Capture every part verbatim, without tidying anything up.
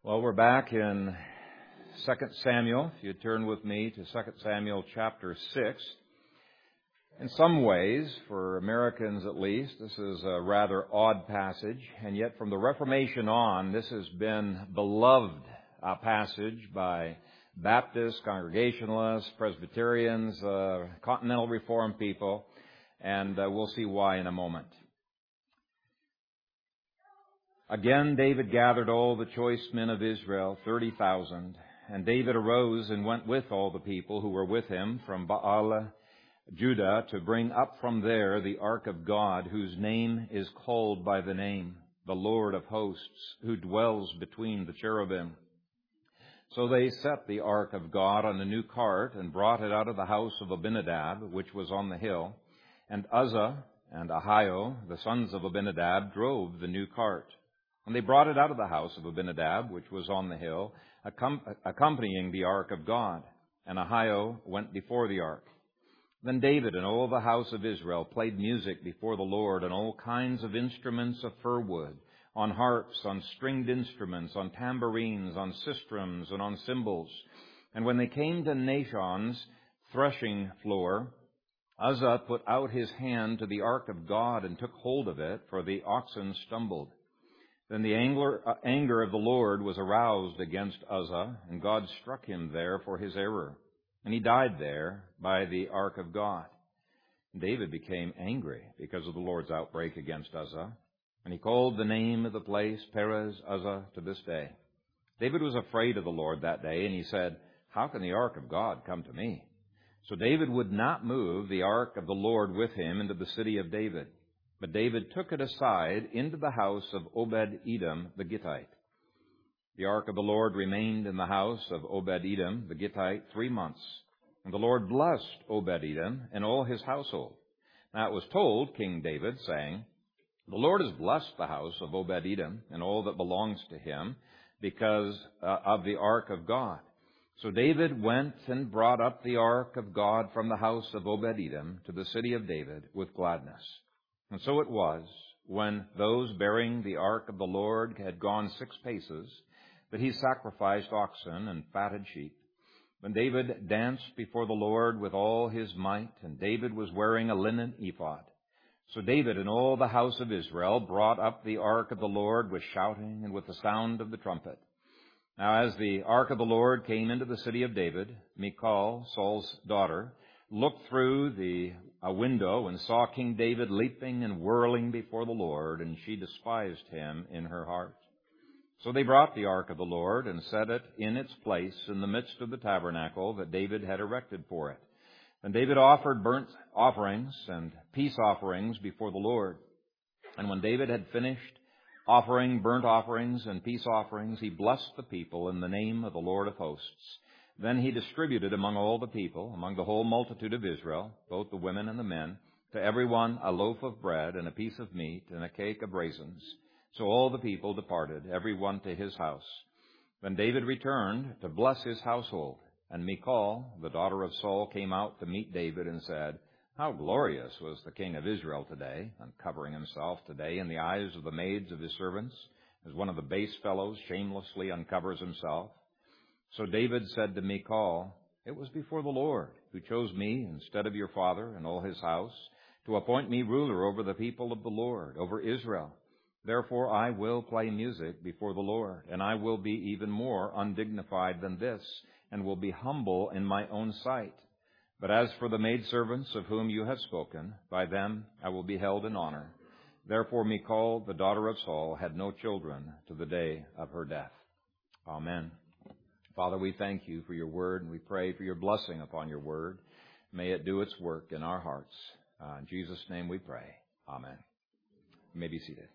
Well, we're back in Second Samuel. If you'd turn with me to Second Samuel chapter six. In some ways, for Americans at least, this is a rather odd passage, and yet from the Reformation on, this has been beloved uh, passage by Baptists, Congregationalists, Presbyterians, uh, Continental Reformed people, and uh, we'll see why in a moment. Again, David gathered all the choice men of Israel, thirty thousand. And David arose and went with all the people who were with him from Baal, Judah, to bring up from there the ark of God, whose name is called by the name, the Lord of hosts, who dwells between the cherubim. So they set the ark of God on a new cart and brought it out of the house of Abinadab, which was on the hill. And Uzzah and Ahio, the sons of Abinadab, drove the new cart. And they brought it out of the house of Abinadab, which was on the hill, accompanying the ark of God. And Ahio went before the ark. Then David and all the house of Israel played music before the Lord on all kinds of instruments of fir wood, on harps, on stringed instruments, on tambourines, on sistrums, and on cymbals. And when they came to Nashon's threshing floor, Uzzah put out his hand to the ark of God and took hold of it, for the oxen stumbled. Then the anger of the Lord was aroused against Uzzah, and God struck him there for his error. And he died there by the ark of God. And David became angry because of the Lord's outbreak against Uzzah, and he called the name of the place Perez Uzzah to this day. David was afraid of the Lord that day, and he said, "How can the ark of God come to me?" So David would not move the ark of the Lord with him into the city of David. But David took it aside into the house of Obed-Edom the Gittite. The ark of the Lord remained in the house of Obed-Edom the Gittite three months. And the Lord blessed Obed-Edom and all his household. Now it was told King David, saying, "The Lord has blessed the house of Obed-Edom and all that belongs to him because uh, of the ark of God." So David went and brought up the ark of God from the house of Obed-Edom to the city of David with gladness. And so it was, when those bearing the ark of the Lord had gone six paces, that he sacrificed oxen and fatted sheep. When David danced before the Lord with all his might, and David was wearing a linen ephod. So David and all the house of Israel brought up the ark of the Lord with shouting and with the sound of the trumpet. Now as the ark of the Lord came into the city of David, Michal, Saul's daughter, looked through the a window and saw King David leaping and whirling before the Lord, and she despised him in her heart. So they brought the ark of the Lord and set it in its place in the midst of the tabernacle that David had erected for it. And David offered burnt offerings and peace offerings before the Lord. And when David had finished offering burnt offerings and peace offerings, he blessed the people in the name of the Lord of hosts. Then he distributed among all the people, among the whole multitude of Israel, both the women and the men, to every one a loaf of bread and a piece of meat and a cake of raisins. So all the people departed, every one to his house. Then David returned to bless his household. And Michal, the daughter of Saul, came out to meet David and said, "How glorious was the king of Israel today, uncovering himself today in the eyes of the maids of his servants, as one of the base fellows shamelessly uncovers himself." So David said to Michal, "It was before the Lord, who chose me instead of your father and all his house, to appoint me ruler over the people of the Lord, over Israel. Therefore I will play music before the Lord, and I will be even more undignified than this, and will be humble in my own sight. But as for the maidservants of whom you have spoken, by them I will be held in honor." Therefore Michal, the daughter of Saul, had no children to the day of her death. Amen. Father, we thank you for your word, and we pray for your blessing upon your word. May it do its work in our hearts. Uh, in Jesus' name we pray. Amen. You may be seated.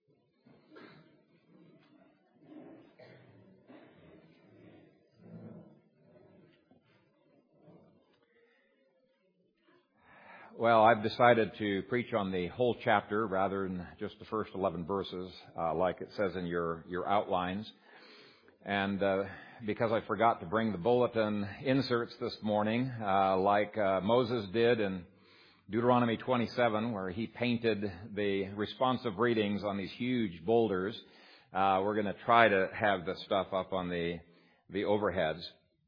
Well, I've decided to preach on the whole chapter rather than just the first eleven verses, uh, like it says in your, your outlines. And uh, because I forgot to bring the bulletin inserts this morning, uh, like uh, Moses did in Deuteronomy twenty-seven, where he painted the responsive readings on these huge boulders, Uh, we're going to try to have the stuff up on the, the overheads.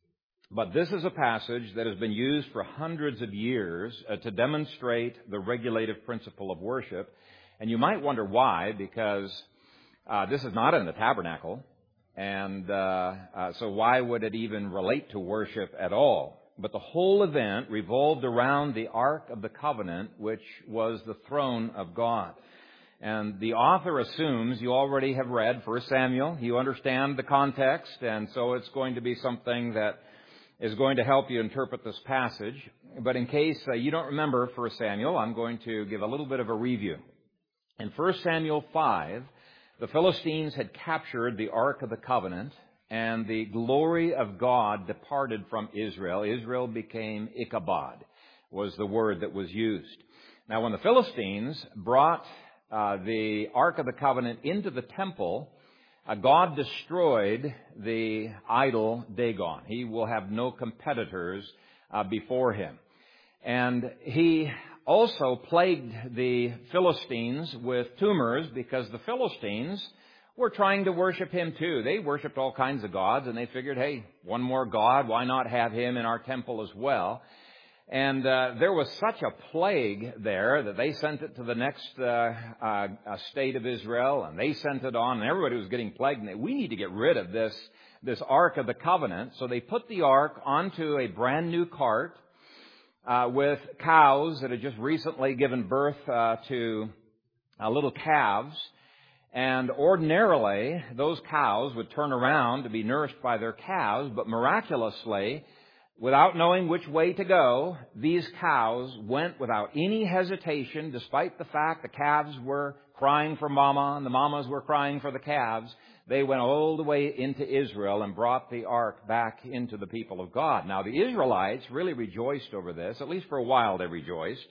But this is a passage that has been used for hundreds of years uh, to demonstrate the regulative principle of worship. And you might wonder why, because uh, this is not in the tabernacle. And uh, uh, so why would it even relate to worship at all? But the whole event revolved around the Ark of the Covenant, which was the throne of God. And the author assumes you already have read First Samuel. You understand the context, and so it's going to be something that is going to help you interpret this passage. But in case uh, you don't remember First Samuel, I'm going to give a little bit of a review. In First Samuel five, the Philistines had captured the Ark of the Covenant, and the glory of God departed from Israel. Israel became Ichabod, was the word that was used. Now, when the Philistines brought uh, the Ark of the Covenant into the temple, uh, God destroyed the idol Dagon. He will have no competitors uh, before him. And he also plagued the Philistines with tumors because the Philistines were trying to worship him too. They worshiped all kinds of gods, and they figured, hey, one more god, why not have him in our temple as well? And uh, there was such a plague there that they sent it to the next uh, uh, state of Israel, and they sent it on, and everybody was getting plagued. And they, we need to get rid of this, this Ark of the Covenant. So they put the Ark onto a brand new cart uh, with cows that had just recently given birth uh, to uh, little calves. And ordinarily, those cows would turn around to be nourished by their calves, but miraculously, without knowing which way to go, these cows went without any hesitation, despite the fact the calves were crying for mama and the mamas were crying for the calves. They went all the way into Israel and brought the ark back into the people of God. Now, the Israelites really rejoiced over this. At least for a while they rejoiced.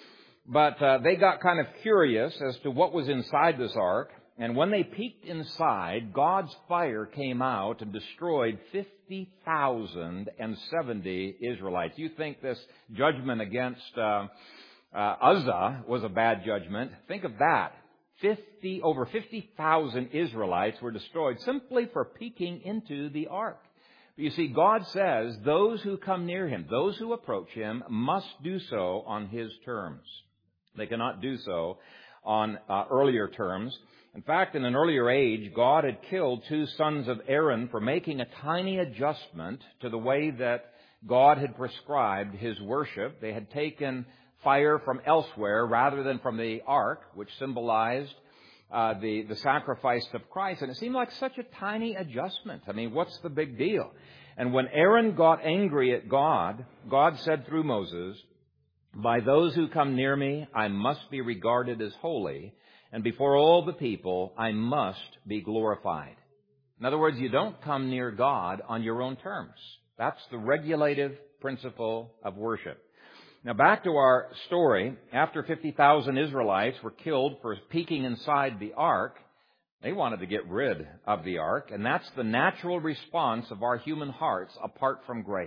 But uh, they got kind of curious as to what was inside this ark. And when they peeked inside, God's fire came out and destroyed fifty thousand seventy Israelites. You think this judgment against uh, uh, Uzzah was a bad judgment? Think of that. Fifty over fifty thousand Israelites were destroyed simply for peeking into the ark. But you see, God says those who come near him, those who approach him, must do so on his terms. They cannot do so on uh, earlier terms. In fact, in an earlier age, God had killed two sons of Aaron for making a tiny adjustment to the way that God had prescribed his worship. They had taken fire from elsewhere rather than from the ark, which symbolized uh, the, the sacrifice of Christ. And it seemed like such a tiny adjustment. I mean, what's the big deal? And when Aaron got angry at God, God said through Moses, "By those who come near me, I must be regarded as holy. And before all the people, I must be glorified." In other words, you don't come near God on your own terms. That's the regulative principle of worship. Now, back to our story. After fifty thousand Israelites were killed for peeking inside the ark, they wanted to get rid of the ark, and that's the natural response of our human hearts apart from grace.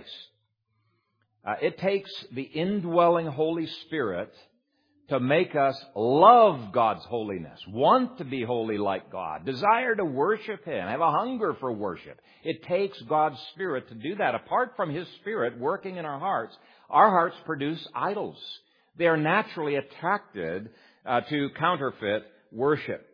Uh, it takes the indwelling Holy Spirit to make us love God's holiness, want to be holy like God, desire to worship him, have a hunger for worship. It takes God's Spirit to do that. Apart from his Spirit working in our hearts, our hearts produce idols. They are naturally attracted uh, to counterfeit worship.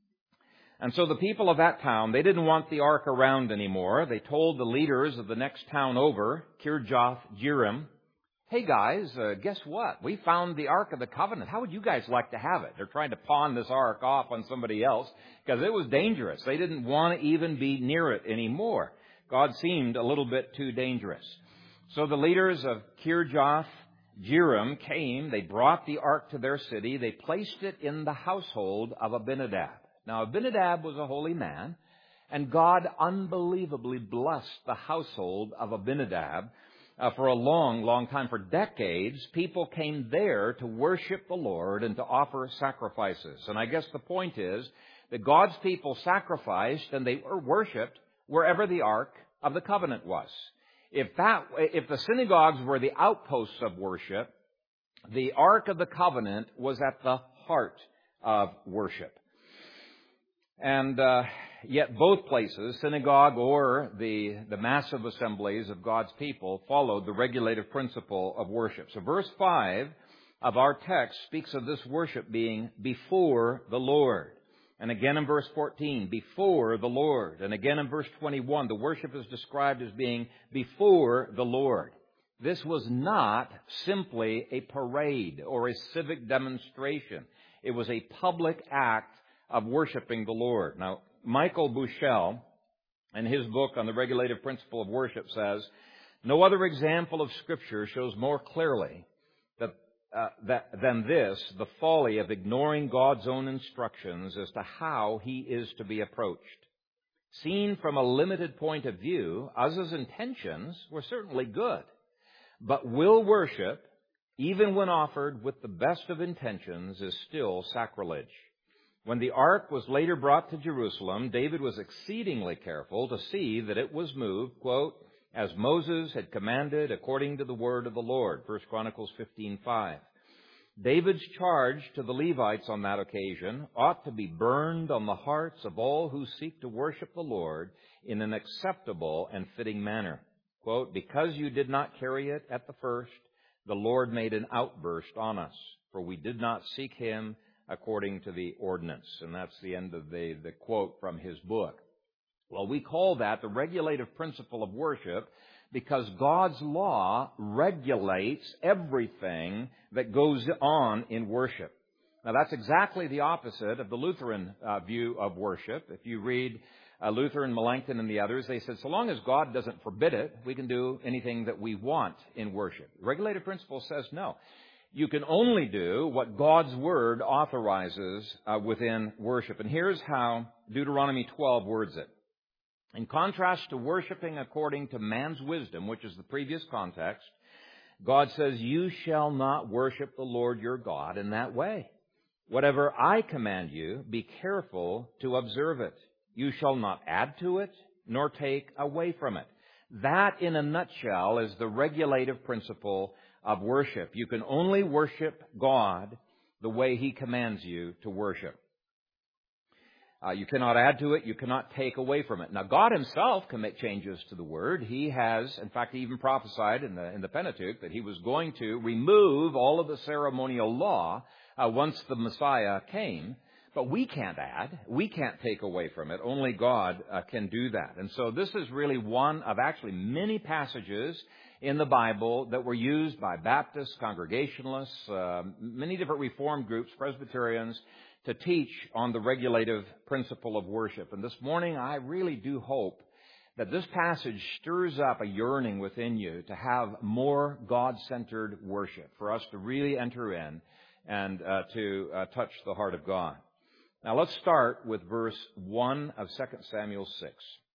And so the people of that town, they didn't want the ark around anymore. They told the leaders of the next town over, Kirjath Jearim, "Hey guys, uh, guess what? We found the Ark of the Covenant. How would you guys like to have it?" They're trying to pawn this ark off on somebody else because it was dangerous. They didn't want to even be near it anymore. God seemed a little bit too dangerous. So the leaders of Kirjath Jearim came. They brought the ark to their city. They placed it in the household of Abinadab. Now, Abinadab was a holy man, and God unbelievably blessed the household of Abinadab. Uh, for a long, long time, for decades, people came there to worship the Lord and to offer sacrifices. And I guess the point is that God's people sacrificed and they were worshipped wherever the Ark of the Covenant was. If that, if the synagogues were the outposts of worship, the Ark of the Covenant was at the heart of worship. And uh, yet both places, synagogue or the, the massive assemblies of God's people, followed the regulative principle of worship. So verse five of our text speaks of this worship being before the Lord. And again in verse fourteen, before the Lord. And again in verse twenty-one, the worship is described as being before the Lord. This was not simply a parade or a civic demonstration. It was a public act of worshiping the Lord. Now, Michael Bushell, in his book on the regulative principle of worship, says, no other example of Scripture shows more clearly that, uh, that than this, the folly of ignoring God's own instructions as to how He is to be approached. Seen from a limited point of view, Uzzah's intentions were certainly good. But will worship, even when offered with the best of intentions, is still sacrilege. When the ark was later brought to Jerusalem, David was exceedingly careful to see that it was moved, quote, as Moses had commanded according to the word of the Lord, First Chronicles fifteen five. David's charge to the Levites on that occasion ought to be burned on the hearts of all who seek to worship the Lord in an acceptable and fitting manner. Quote, because you did not carry it at the first, the Lord made an outburst on us, for we did not seek Him according to the ordinance. And that's the end of the, the quote from his book. Well, we call that the regulative principle of worship because God's law regulates everything that goes on in worship. Now, that's exactly the opposite of the Lutheran uh, view of worship. If you read Uh, Luther and Melanchthon and the others, they said, so long as God doesn't forbid it, we can do anything that we want in worship. The regulative principle says no. You can only do what God's Word authorizes uh, within worship. And here's how Deuteronomy twelve words it. In contrast to worshiping according to man's wisdom, which is the previous context, God says, you shall not worship the Lord your God in that way. Whatever I command you, be careful to observe it. You shall not add to it, nor take away from it. That, in a nutshell, is the regulative principle of worship. You can only worship God the way He commands you to worship. Uh, you cannot add to it. You cannot take away from it. Now, God Himself can make changes to the Word. He has, in fact, He even prophesied in the, in the Pentateuch that He was going to remove all of the ceremonial law uh, once the Messiah came. But we can't add. We can't take away from it. Only God uh, can do that. And so this is really one of actually many passages in the Bible that were used by Baptists, Congregationalists, uh, many different Reformed groups, Presbyterians, to teach on the regulative principle of worship. And this morning, I really do hope that this passage stirs up a yearning within you to have more God-centered worship, for us to really enter in and uh, to uh, touch the heart of God. Now let's start with verse one of Second Samuel six.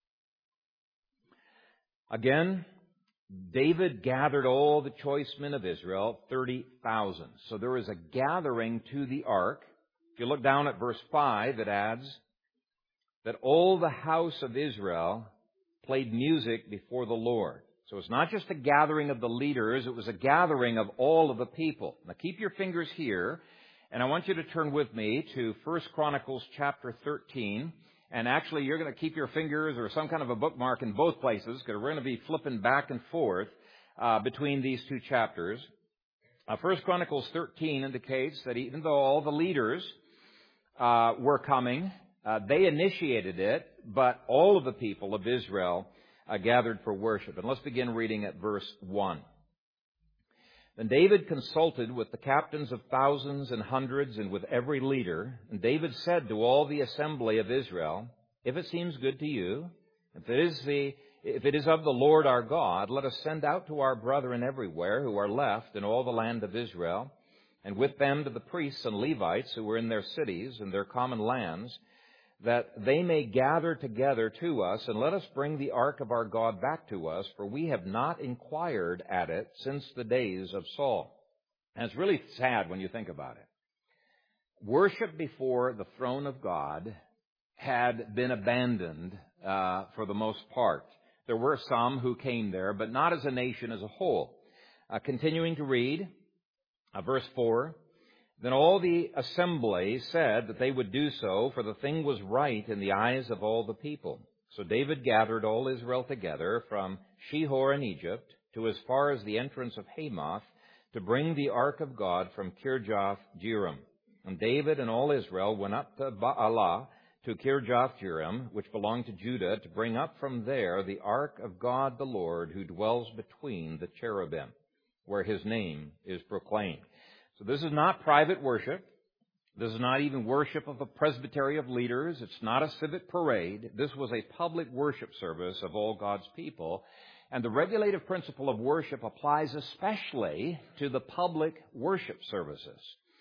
Again, David gathered all the choice men of Israel, thirty thousand. So there is a gathering to the ark. If you look down at verse five, it adds that all the house of Israel played music before the Lord. So it's not just a gathering of the leaders, it was a gathering of all of the people. Now keep your fingers here. And I want you to turn with me to First Chronicles chapter thirteen. And actually, you're going to keep your fingers or some kind of a bookmark in both places, because we're going to be flipping back and forth uh, between these two chapters. Uh, First Chronicles thirteen indicates that even though all the leaders uh, were coming, uh, they initiated it, but all of the people of Israel uh, gathered for worship. And let's begin reading at verse one. Then David consulted with the captains of thousands and hundreds and with every leader. And David said to all the assembly of Israel, if it seems good to you, if it is the, if it is of the Lord our God, let us send out to our brethren everywhere who are left in all the land of Israel, and with them to the priests and Levites who are in their cities and their common lands, that they may gather together to us, and let us bring the ark of our God back to us, for we have not inquired at it since the days of Saul. And it's really sad when you think about it. Worship before the throne of God had been abandoned uh, for the most part. There were some who came there, but not as a nation as a whole. Uh, continuing to read, uh, verse four, Then all the assembly said that they would do so, for the thing was right in the eyes of all the people. So David gathered all Israel together from Shihor in Egypt to as far as the entrance of Hamath to bring the ark of God from Kirjath Jearim. And David and all Israel went up to Baalah, to Kirjath Jearim, which belonged to Judah, to bring up from there the ark of God the Lord, who dwells between the cherubim, where his name is proclaimed. So this is not private worship. This is not even worship of a presbytery of leaders. It's not a civic parade. This was a public worship service of all God's people. And the regulative principle of worship applies especially to the public worship services.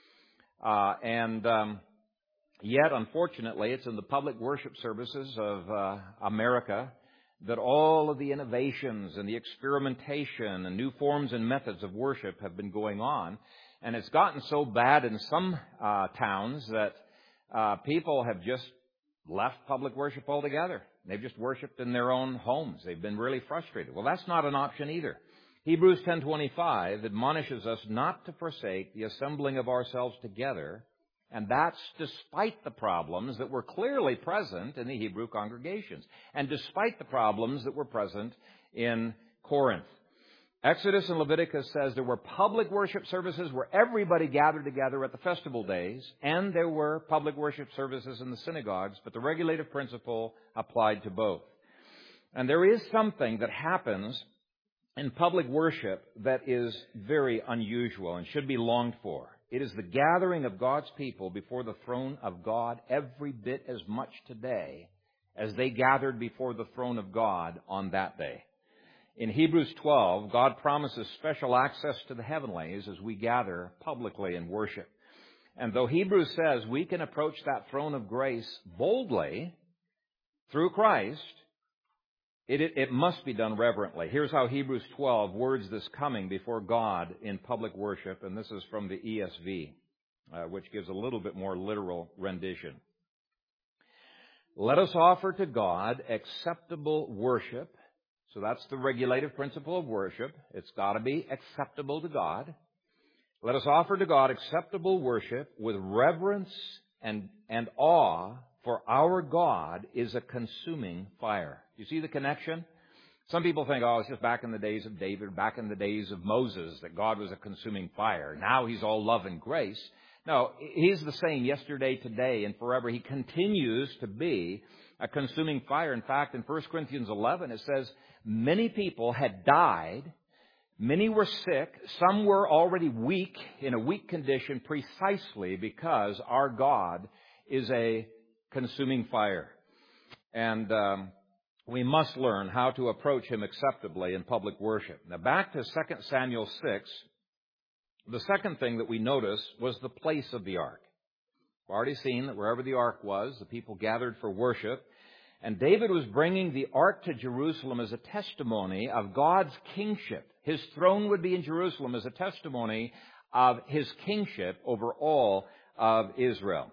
Uh, and um, yet, unfortunately, it's in the public worship services of uh, America that all of the innovations and the experimentation and new forms and methods of worship have been going on. And it's gotten so bad in some uh, towns that uh, people have just left public worship altogether. They've just worshiped in their own homes. They've been really frustrated. Well, that's not an option either. Hebrews ten twenty-five admonishes us not to forsake the assembling of ourselves together, and that's despite the problems that were clearly present in the Hebrew congregations, and despite the problems that were present in Corinth. Exodus and Leviticus says there were public worship services where everybody gathered together at the festival days, and there were public worship services in the synagogues, but the regulative principle applied to both. And there is something that happens in public worship that is very unusual and should be longed for. It is the gathering of God's people before the throne of God every bit as much today as they gathered before the throne of God on that day. In Hebrews twelve, God promises special access to the heavenlies as we gather publicly in worship. And though Hebrews says we can approach that throne of grace boldly through Christ, it, it, it must be done reverently. Here's how Hebrews twelve words this coming before God in public worship, and this is from the E S V, uh, which gives a little bit more literal rendition. Let us offer to God acceptable worship. So that's the regulative principle of worship. It's got to be acceptable to God. Let us offer to God acceptable worship with reverence and, and awe, for our God is a consuming fire. You see the connection? Some people think, oh, it's just back in the days of David, back in the days of Moses, that God was a consuming fire. Now he's all love and grace. No, he's the same yesterday, today, and forever. He continues to be a consuming fire. In fact, in First Corinthians eleven, it says, many people had died, many were sick, some were already weak, in a weak condition, precisely because our God is a consuming fire. And um, we must learn how to approach Him acceptably in public worship. Now back to Second Samuel six, the second thing that we notice was the place of the ark. We've already seen that wherever the ark was, the people gathered for worship. And David was bringing the ark to Jerusalem as a testimony of God's kingship. His throne would be in Jerusalem as a testimony of His kingship over all of Israel.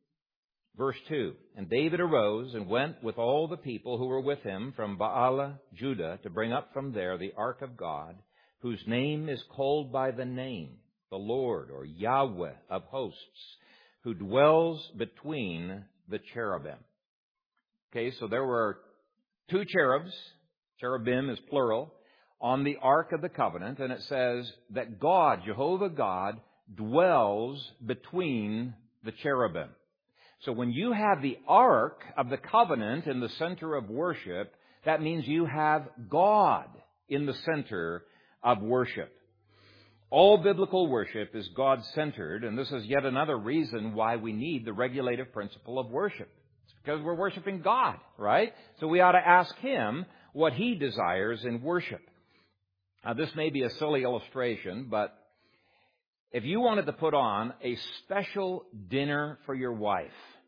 Verse two, and David arose and went with all the people who were with him from Baalah, Judah, to bring up from there the ark of God, whose name is called by the name, the Lord, or Yahweh of hosts, who dwells between the cherubim. Okay, so there were two cherubs, cherubim is plural, on the Ark of the Covenant, and it says that God, Jehovah God, dwells between the cherubim. So when you have the Ark of the Covenant in the center of worship, that means you have God in the center of worship. All biblical worship is God-centered, and this is yet another reason why we need the regulative principle of worship. Because we're worshiping God, right? So we ought to ask Him what He desires in worship. Now, this may be a silly illustration, but if you wanted to put on a special dinner for your wife,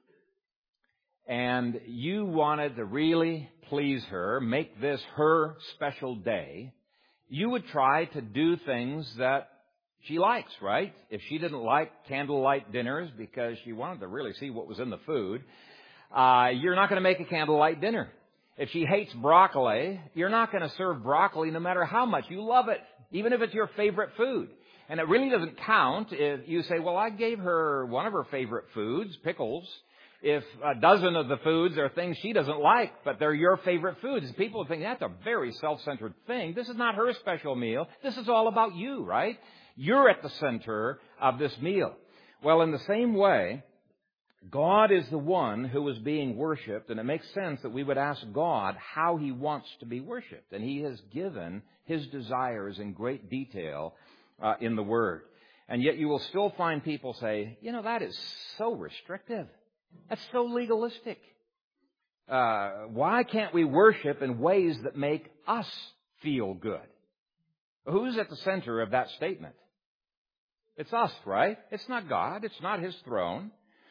and you wanted to really please her, make this her special day, you would try to do things that she likes, right? If she didn't like candlelight dinners because she wanted to really see what was in the food, Uh, you're not going to make a candlelight dinner. If she hates broccoli, you're not going to serve broccoli no matter how much you love it, even if it's your favorite food. And it really doesn't count if you say, well, I gave her one of her favorite foods, pickles, if a dozen of the foods are things she doesn't like, but they're your favorite foods. People think that's a very self-centered thing. This is not her special meal. This is all about you, right? You're at the center of this meal. Well, in the same way, God is the one who is being worshipped, and it makes sense that we would ask God how He wants to be worshipped. And He has given His desires in great detail uh, in the Word. And yet you will still find people say, you know, that is so restrictive. That's so legalistic. Uh, why can't we worship in ways that make us feel good? Who's at the center of that statement? It's us, right? It's not God. It's not His throne.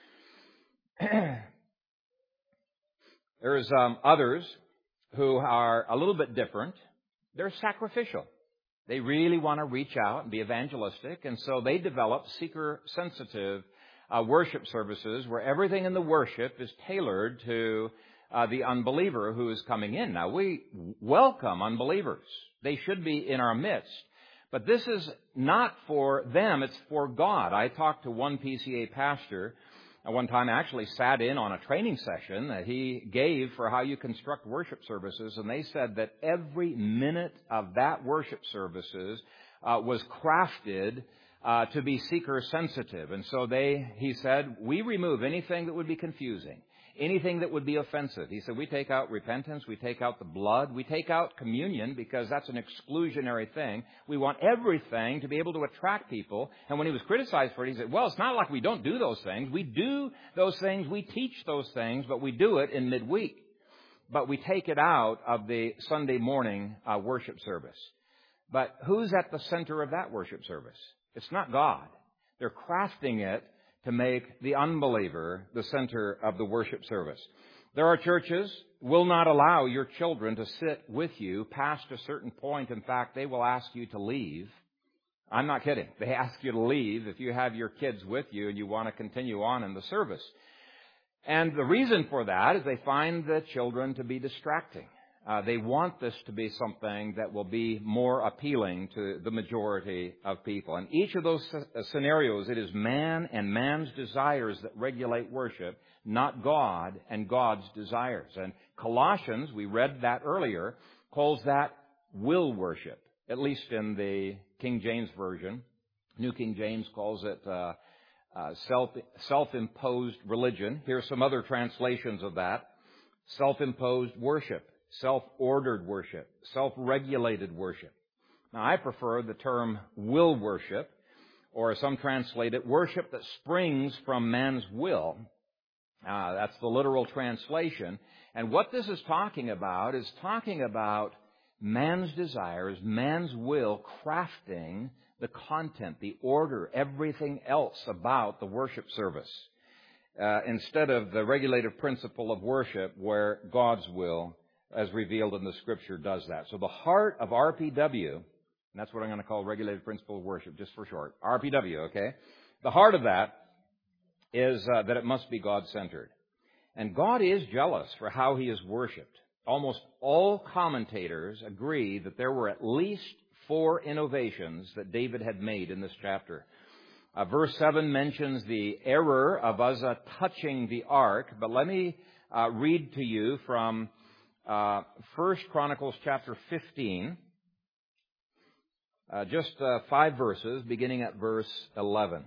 There's um, others who are a little bit different. They're sacrificial. They really want to reach out and be evangelistic, and so they develop seeker-sensitive uh, worship services where everything in the worship is tailored to uh, the unbeliever who is coming in. Now, we welcome unbelievers. They should be in our midst. But this is not for them, it's for God. I talked to one P C A pastor at one time, I actually sat in on a training session that he gave for how you construct worship services, and they said that every minute of that worship services uh, was crafted uh, to be seeker-sensitive. And so they, he said, we remove anything that would be confusing, anything that would be offensive. He said, we take out repentance, we take out the blood, we take out communion because that's an exclusionary thing. We want everything to be able to attract people. And when he was criticized for it, he said, well, it's not like we don't do those things. We do those things, we teach those things, but we do it in midweek. But we take it out of the Sunday morning uh, worship service. But who's at the center of that worship service? It's not God. They're crafting it to make the unbeliever the center of the worship service. There are churches will not allow your children to sit with you past a certain point. In fact, they will ask you to leave. I'm not kidding. They ask you to leave if you have your kids with you and you want to continue on in the service. And the reason for that is they find the children to be distracting. Uh, they want this to be something that will be more appealing to the majority of people. In each of those scenarios, it is man and man's desires that regulate worship, not God and God's desires. And Colossians, we read that earlier, calls that will worship, at least in the King James Version. New King James calls it uh, uh, self, self-imposed religion. Here's some other translations of that. Self-imposed worship. Self-ordered worship, self-regulated worship. Now, I prefer the term will worship, or some translate it, worship that springs from man's will. Uh, that's the literal translation. And what this is talking about is talking about man's desires, man's will, crafting the content, the order, everything else about the worship service, uh, instead of the regulative principle of worship where God's will as revealed in the Scripture, does that. So the heart of R P W, and that's what I'm going to call regulated principle of worship, just for short, R P W, okay? The heart of that is uh, that it must be God-centered. And God is jealous for how He is worshipped. Almost all commentators agree that there were at least four innovations that David had made in this chapter. Uh, verse seven mentions the error of Uzzah touching the ark, but let me uh, read to you from Uh, First Chronicles chapter fifteen, uh, just uh, five verses, beginning at verse eleven.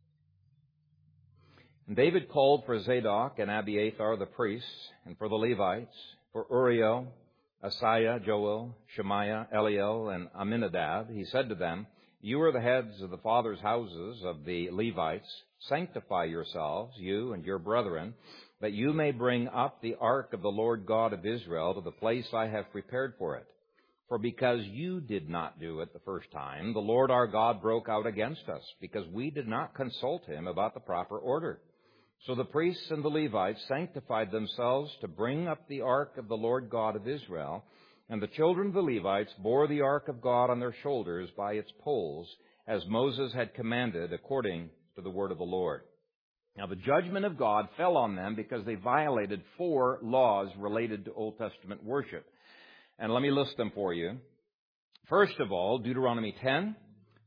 And David called for Zadok and Abiathar the priests, and for the Levites, for Uriel, Asaiah, Joel, Shemaiah, Eliel, and Aminadab. He said to them, you are the heads of the fathers' houses of the Levites. Sanctify yourselves, you and your brethren, that you may bring up the ark of the Lord God of Israel to the place I have prepared for it. For because you did not do it the first time, the Lord our God broke out against us, because we did not consult Him about the proper order. So the priests and the Levites sanctified themselves to bring up the ark of the Lord God of Israel, and the children of the Levites bore the ark of God on their shoulders by its poles, as Moses had commanded according to the word of the Lord. Now, the judgment of God fell on them because they violated four laws related to Old Testament worship. And let me list them for you. First of all, Deuteronomy ten,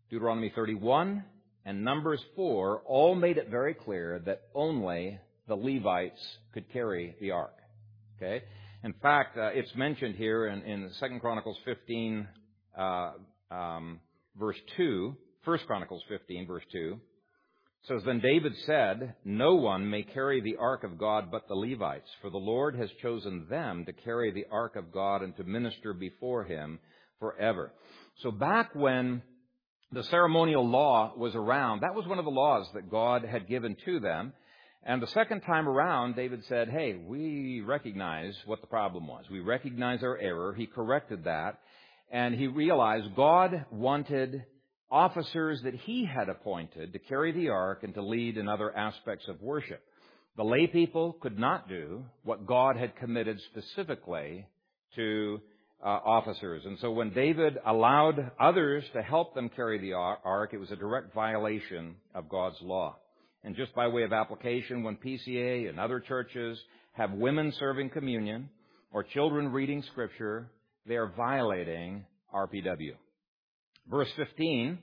Deuteronomy thirty-one, and Numbers four all made it very clear that only the Levites could carry the ark. Okay? In fact, uh, it's mentioned here in, in Second Chronicles fifteen, uh, um, verse two, First Chronicles fifteen, verse two. It says, Then David said, No one may carry the ark of God but the Levites, for the Lord has chosen them to carry the ark of God and to minister before him forever. So back when the ceremonial law was around, that was one of the laws that God had given to them. And the second time around, David said, hey, we recognize what the problem was. We recognize our error. He corrected that. And he realized God wanted officers that he had appointed to carry the ark and to lead in other aspects of worship. The lay people could not do what God had committed specifically to uh, officers. And so when David allowed others to help them carry the ark, it was a direct violation of God's law. And just by way of application, when P C A and other churches have women serving communion or children reading Scripture, they are violating R P W. Verse fifteen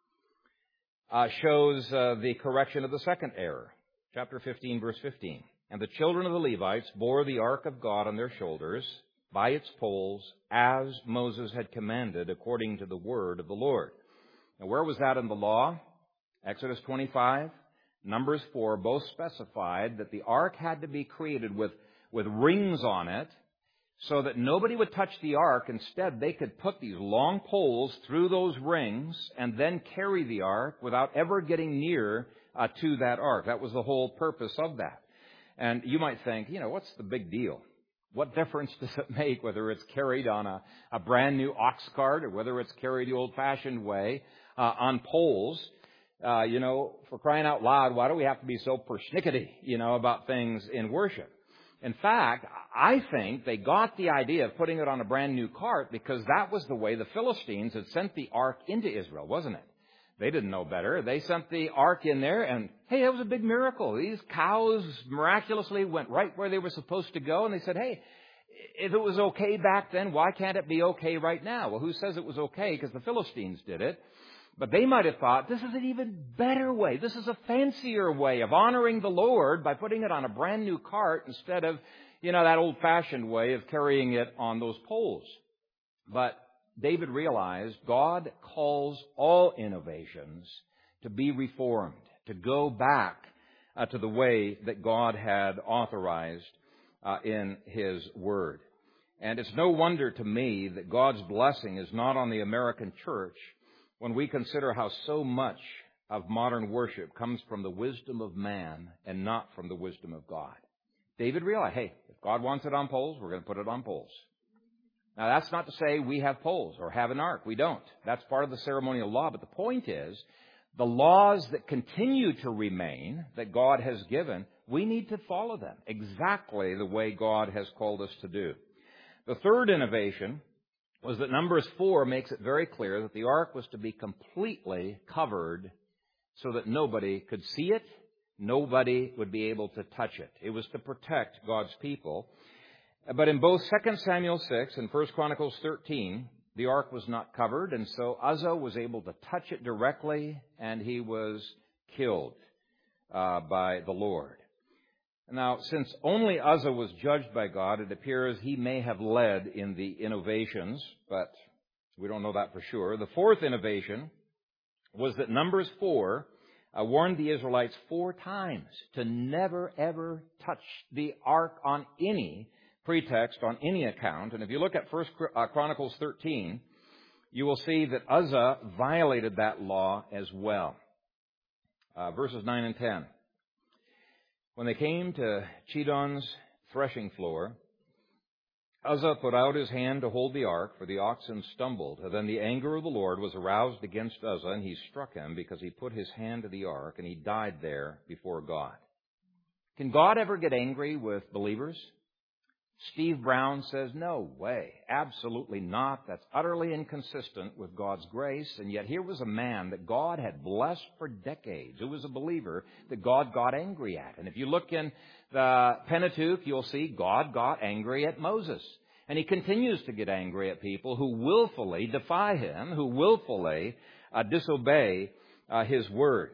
uh, shows uh, the correction of the second error. Chapter fifteen, verse fifteen. And the children of the Levites bore the ark of God on their shoulders by its poles, as Moses had commanded, according to the word of the Lord. Now, where was that in the law? Exodus twenty-five. Numbers four both specified that the ark had to be created with, with rings on it so that nobody would touch the ark. Instead, they could put these long poles through those rings and then carry the ark without ever getting near uh, to that ark. That was the whole purpose of that. And you might think, you know, what's the big deal? What difference does it make whether it's carried on a, a brand new ox cart or whether it's carried the old-fashioned way uh, on poles? Uh, you know, for crying out loud, why do we have to be so persnickety, you know, about things in worship? In fact, I think they got the idea of putting it on a brand new cart because that was the way the Philistines had sent the ark into Israel, wasn't it? They didn't know better. They sent the ark in there and, hey, that was a big miracle. These cows miraculously went right where they were supposed to go. And they said, hey, if it was okay back then, why can't it be okay right now? Well, who says it was okay? Because the Philistines did it. But they might have thought, this is an even better way. This is a fancier way of honoring the Lord by putting it on a brand new cart instead of, you know, that old-fashioned way of carrying it on those poles. But David realized God calls all innovations to be reformed, to go back uh, to the way that God had authorized uh, in His Word. And it's no wonder to me that God's blessing is not on the American church when we consider how so much of modern worship comes from the wisdom of man and not from the wisdom of God. David realized, hey, if God wants it on poles, we're going to put it on poles. Now, that's not to say we have poles or have an ark. We don't. That's part of the ceremonial law. But the point is, the laws that continue to remain, that God has given, we need to follow them exactly the way God has called us to do. The third innovation was that Numbers four makes it very clear that the ark was to be completely covered so that nobody could see it, nobody would be able to touch it. It was to protect God's people. But in both Second Samuel six and First Chronicles thirteen, the ark was not covered, and so Uzzah was able to touch it directly, and he was killed uh, by the Lord. Now, since only Uzzah was judged by God, it appears he may have led in the innovations, but we don't know that for sure. The fourth innovation was that Numbers four uh, warned the Israelites four times to never, ever touch the ark on any pretext, on any account. And if you look at First Chronicles thirteen, you will see that Uzzah violated that law as well. Uh, verses nine and ten. When they came to Chidon's threshing floor, Uzzah put out his hand to hold the ark, for the oxen stumbled. And then the anger of the Lord was aroused against Uzzah, and he struck him because he put his hand to the ark, and he died there before God. Can God ever get angry with believers? Steve Brown says, no way, absolutely not. That's utterly inconsistent with God's grace. And yet here was a man that God had blessed for decades, who was a believer, that God got angry at. And if you look in the Pentateuch, you'll see God got angry at Moses. And he continues to get angry at people who willfully defy him, who willfully uh, disobey uh, his word.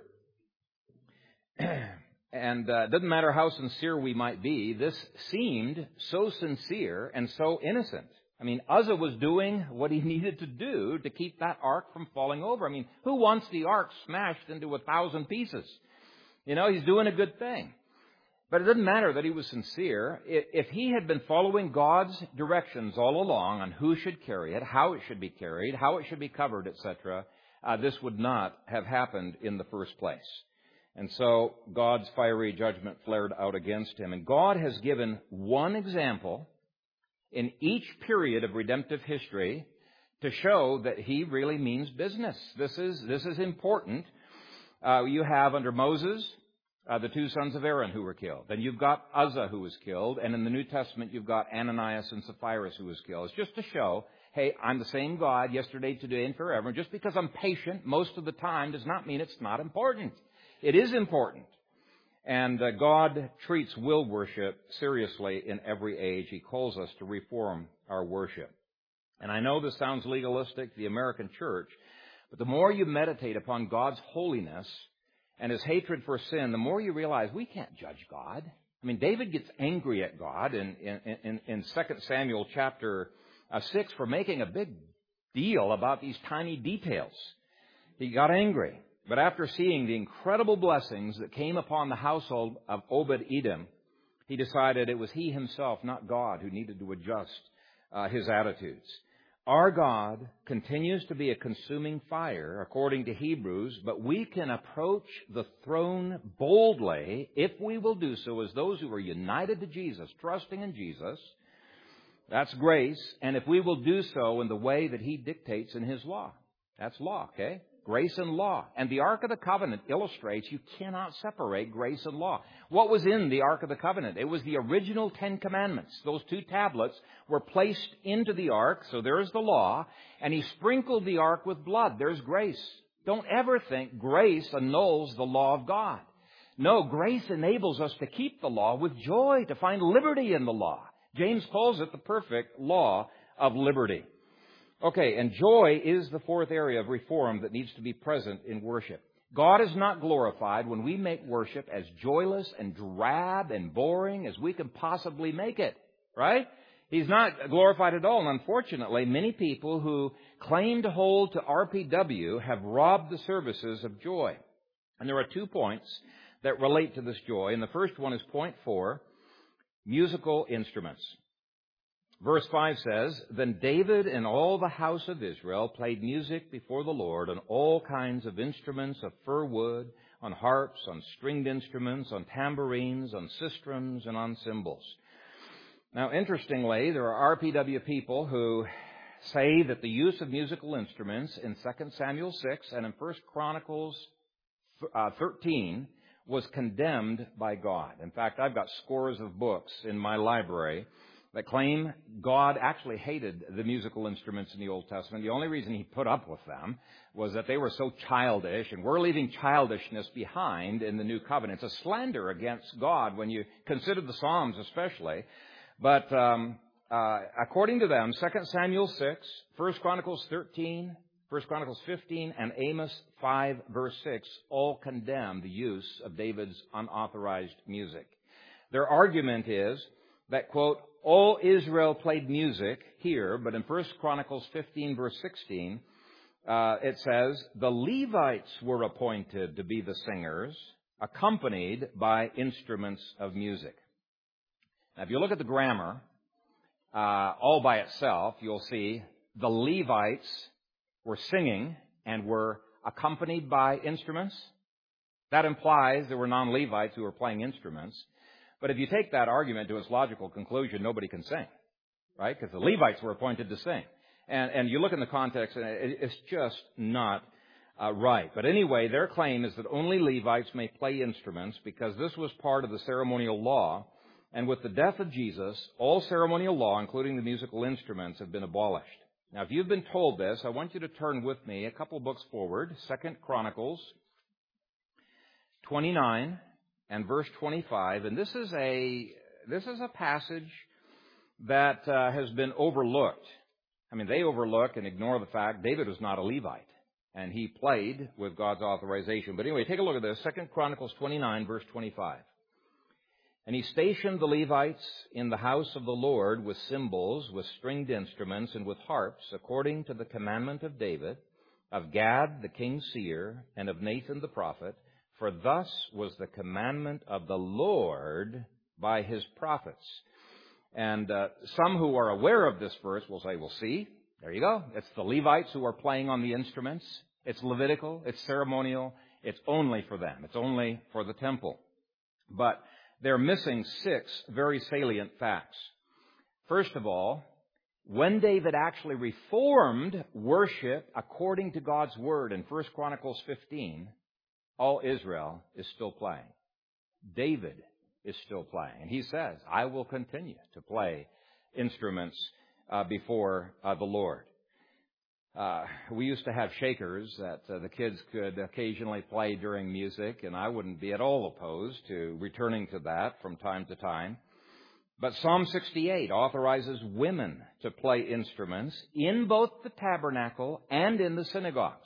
And uh, it doesn't matter how sincere we might be, this seemed so sincere and so innocent. I mean, Uzzah was doing what he needed to do to keep that ark from falling over. I mean, who wants the ark smashed into a thousand pieces? You know, he's doing a good thing. But it didn't matter that he was sincere. If he had been following God's directions all along on who should carry it, how it should be carried, how it should be covered, et cetera, uh, this would not have happened in the first place. And so God's fiery judgment flared out against him. And God has given one example in each period of redemptive history to show that he really means business. This is, this is important. Uh, you have under Moses, uh, the two sons of Aaron who were killed. Then you've got Uzzah who was killed. And in the New Testament, you've got Ananias and Sapphira who was killed. It's just to show, hey, I'm the same God yesterday, today, and forever. And just because I'm patient most of the time does not mean it's not important. It is important. And uh, God treats will worship seriously in every age. He calls us to reform our worship. And I know this sounds legalistic, the American church, but the more you meditate upon God's holiness and his hatred for sin, the more you realize we can't judge God. I mean, David gets angry at God in, in, in, in Second Samuel chapter uh, six for making a big deal about these tiny details. He got angry. But after seeing the incredible blessings that came upon the household of Obed-Edom, he decided it was he himself, not God, who needed to adjust uh, his attitudes. Our God continues to be a consuming fire, according to Hebrews, but we can approach the throne boldly if we will do so as those who are united to Jesus, trusting in Jesus. That's grace. And if we will do so in the way that he dictates in his law. That's law, okay? Grace and law. And the Ark of the Covenant illustrates you cannot separate grace and law. What was in the Ark of the Covenant? It was the original Ten Commandments. Those two tablets were placed into the Ark, so there's the law, and he sprinkled the Ark with blood. There's grace. Don't ever think grace annuls the law of God. No, grace enables us to keep the law with joy, to find liberty in the law. James calls it the perfect law of liberty. Okay, and joy is the fourth area of reform that needs to be present in worship. God is not glorified when we make worship as joyless and drab and boring as we can possibly make it, right? He's not glorified at all. And unfortunately, many people who claim to hold to R P W have robbed the services of joy. And there are two points that relate to this joy. And the first one is point four, musical instruments. Verse five says, Then David and all the house of Israel played music before the Lord on all kinds of instruments of fir wood, on harps, on stringed instruments, on tambourines, on sistrums, and on cymbals. Now, interestingly, there are R P W people who say that the use of musical instruments in Second Samuel six and in First Chronicles thirteen was condemned by God. In fact, I've got scores of books in my library that claim God actually hated the musical instruments in the Old Testament. The only reason he put up with them was that they were so childish, and we're leaving childishness behind in the New Covenant. It's a slander against God when you consider the Psalms especially. But um, uh, according to them, Second Samuel six, First Chronicles thirteen, First Chronicles fifteen, and Amos five, verse six, all condemn the use of David's unauthorized music. Their argument is that, quote, all Israel played music here, but in First Chronicles fifteen, verse sixteen, uh, it says, the Levites were appointed to be the singers, accompanied by instruments of music. Now, if you look at the grammar, uh, all by itself, you'll see the Levites were singing and were accompanied by instruments. That implies there were non-Levites who were playing instruments. But if you take that argument to its logical conclusion, nobody can sing, right? Because the Levites were appointed to sing. And, and you look in the context, and it, it's just not uh, right. But anyway, their claim is that only Levites may play instruments because this was part of the ceremonial law. And with the death of Jesus, all ceremonial law, including the musical instruments, have been abolished. Now, if you've been told this, I want you to turn with me a couple books forward, Second Chronicles twenty-nine and verse twenty-five. And this is a this is a passage that uh, has been overlooked. I mean, they overlook and ignore the fact David was not a Levite, and he played with God's authorization. But anyway, take a look at this. Second Chronicles twenty-nine, verse twenty-five. And he stationed the Levites in the house of the Lord with cymbals, with stringed instruments, and with harps, according to the commandment of David, of Gad the king's seer, and of Nathan the prophet. For thus was the commandment of the Lord by his prophets. And uh, some who are aware of this verse will say, well, see, there you go. It's the Levites who are playing on the instruments. It's Levitical. It's ceremonial. It's only for them. It's only for the temple. But they're missing six very salient facts. First of all, when David actually reformed worship according to God's word in First Chronicles fifteen, all Israel is still playing. David is still playing. And he says, I will continue to play instruments uh, before uh, the Lord. Uh, we used to have shakers that uh, the kids could occasionally play during music, and I wouldn't be at all opposed to returning to that from time to time. But Psalm sixty-eight authorizes women to play instruments in both the tabernacle and in the synagogues.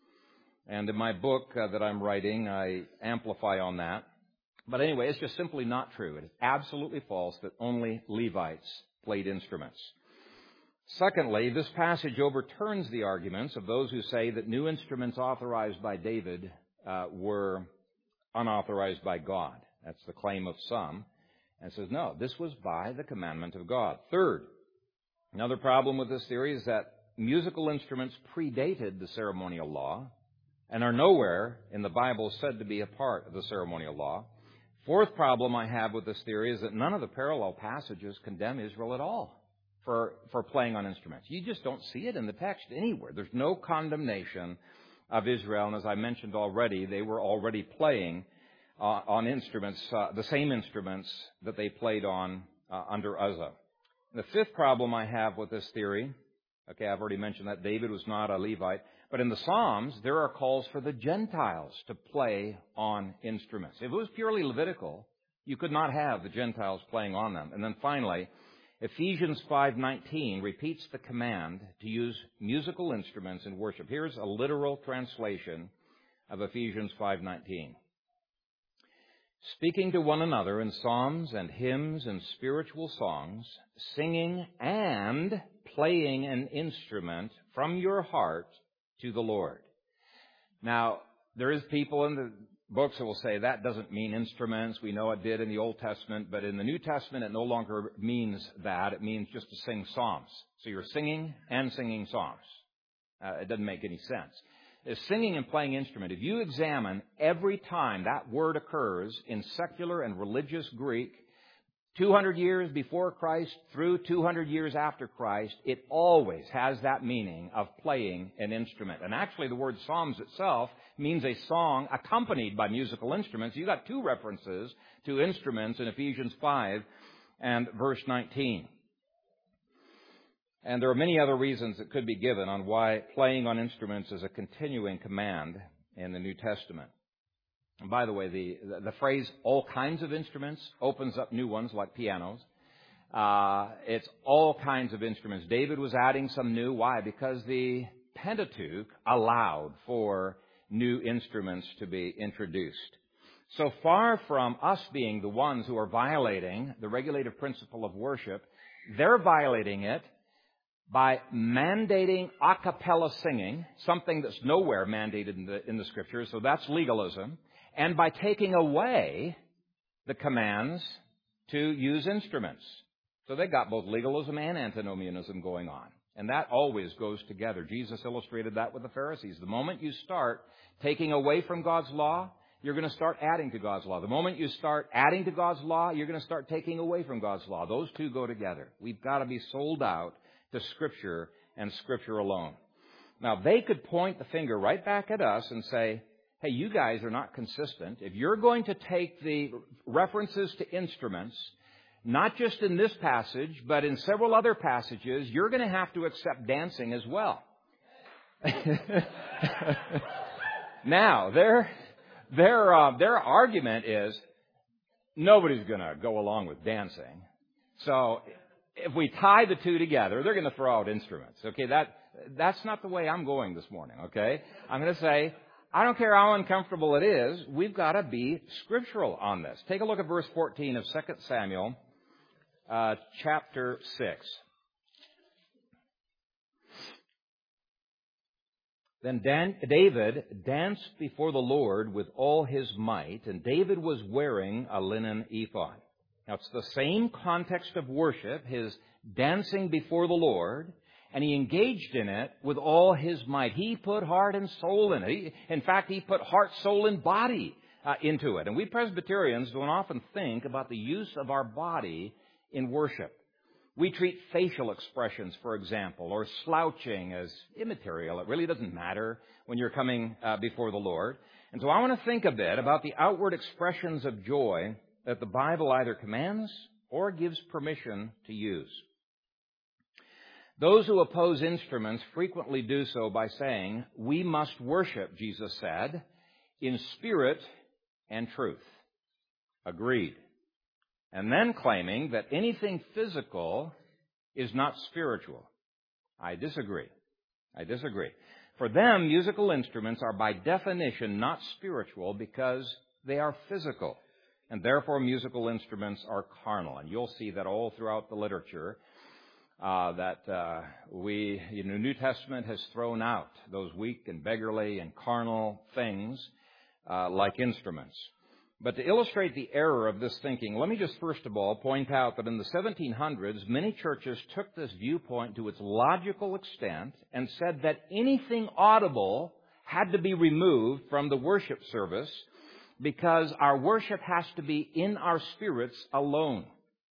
And in my book uh, that I'm writing, I amplify on that. But anyway, it's just simply not true. It is absolutely false that only Levites played instruments. Secondly, this passage overturns the arguments of those who say that new instruments authorized by David uh, were unauthorized by God. That's the claim of some. And says, no, this was by the commandment of God. Third, another problem with this theory is that musical instruments predated the ceremonial law and are nowhere in the Bible said to be a part of the ceremonial law. Fourth problem I have with this theory is that none of the parallel passages condemn Israel at all for, for playing on instruments. You just don't see it in the text anywhere. There's no condemnation of Israel. And as I mentioned already, they were already playing uh, on instruments, uh, the same instruments that they played on uh, under Uzzah. The fifth problem I have with this theory, okay, I've already mentioned that David was not a Levite, but in the Psalms, there are calls for the Gentiles to play on instruments. If it was purely Levitical, you could not have the Gentiles playing on them. And then finally, Ephesians five nineteen repeats the command to use musical instruments in worship. Here's a literal translation of Ephesians five nineteen. Speaking to one another in psalms and hymns and spiritual songs, singing and playing an instrument from your heart to the Lord. Now, there is people in the books that will say that doesn't mean instruments. We know it did in the Old Testament, but in the New Testament, it no longer means that. It means just to sing psalms. So you're singing and singing psalms. Uh, it doesn't make any sense. Is singing and playing instrument. If you examine every time that word occurs in secular and religious Greek, two hundred years before Christ through two hundred years after Christ, it always has that meaning of playing an instrument. And actually the word psalms itself means a song accompanied by musical instruments. You got two references to instruments in Ephesians five and verse nineteen. And there are many other reasons that could be given on why playing on instruments is a continuing command in the New Testament. And by the way, the, the phrase all kinds of instruments opens up new ones like pianos. Uh, it's all kinds of instruments. David was adding some new. Why? Because the Pentateuch allowed for new instruments to be introduced. So far from us being the ones who are violating the regulative principle of worship, they're violating it by mandating a cappella singing, something that's nowhere mandated in the, in the Scriptures, so that's legalism, and by taking away the commands to use instruments. So they got both legalism and antinomianism going on. And that always goes together. Jesus illustrated that with the Pharisees. The moment you start taking away from God's law, you're going to start adding to God's law. The moment you start adding to God's law, you're going to start taking away from God's law. Those two go together. We've got to be sold out to Scripture and Scripture alone. Now, they could point the finger right back at us and say, hey, you guys are not consistent. If you're going to take the references to instruments, not just in this passage, but in several other passages, you're going to have to accept dancing as well. Now, their, their, uh, their argument is nobody's going to go along with dancing. So if we tie the two together, they're going to throw out instruments. Okay, that that's not the way I'm going this morning, okay? I'm going to say, I don't care how uncomfortable it is, we've got to be scriptural on this. Take a look at verse fourteen of Second Samuel, uh, chapter six. Then Dan, David danced before the Lord with all his might, and David was wearing a linen ephod. Now, it's the same context of worship, his dancing before the Lord, and he engaged in it with all his might. He put heart and soul in it. He, in fact, he put heart, soul, and body uh, into it. And we Presbyterians don't often think about the use of our body in worship. We treat facial expressions, for example, or slouching as immaterial. It really doesn't matter when you're coming uh, before the Lord. And so I want to think a bit about the outward expressions of joy that the Bible either commands or gives permission to use. Those who oppose instruments frequently do so by saying, we must worship, Jesus said, in spirit and truth. Agreed. And then claiming that anything physical is not spiritual. I disagree. I disagree. For them, musical instruments are by definition not spiritual because they are physical. And therefore, musical instruments are carnal. And you'll see that all throughout the literature, uh, that uh, we, you know, New Testament has thrown out those weak and beggarly and carnal things uh, like instruments. But to illustrate the error of this thinking, let me just first of all point out that in the seventeen hundreds, many churches took this viewpoint to its logical extent and said that anything audible had to be removed from the worship service because our worship has to be in our spirits alone.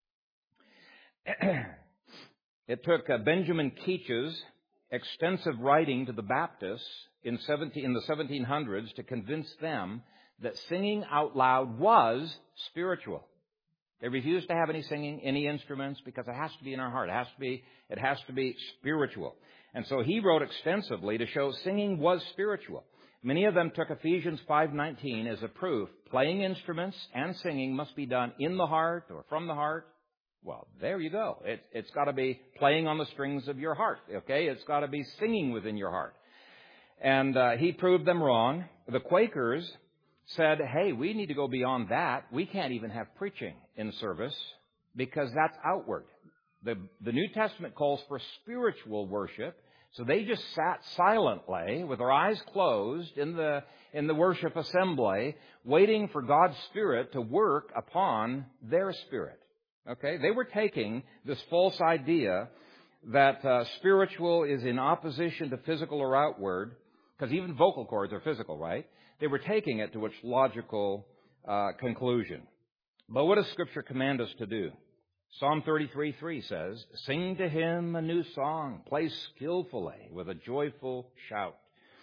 It took uh, Benjamin Keach's extensive writing to the Baptists in, seventeen, in the seventeen hundreds to convince them that singing out loud was spiritual. They refused to have any singing, any instruments, because it has to be in our heart. It has to be, it has to be spiritual. And so he wrote extensively to show singing was spiritual. Many of them took Ephesians five nineteen as a proof. Playing instruments and singing must be done in the heart or from the heart. Well, there you go. It, it's got to be playing on the strings of your heart, okay? It's got to be singing within your heart. And uh, he proved them wrong. The Quakers said, hey, we need to go beyond that. We can't even have preaching in service because that's outward. The, the New Testament calls for spiritual worship. So they just sat silently with their eyes closed in the, in the worship assembly, waiting for God's Spirit to work upon their spirit. Okay? They were taking this false idea that uh, spiritual is in opposition to physical or outward, because even vocal cords are physical, right? They were taking it to its logical uh, conclusion. But what does Scripture command us to do? Psalm thirty-three three says, sing to him a new song, play skillfully with a joyful shout.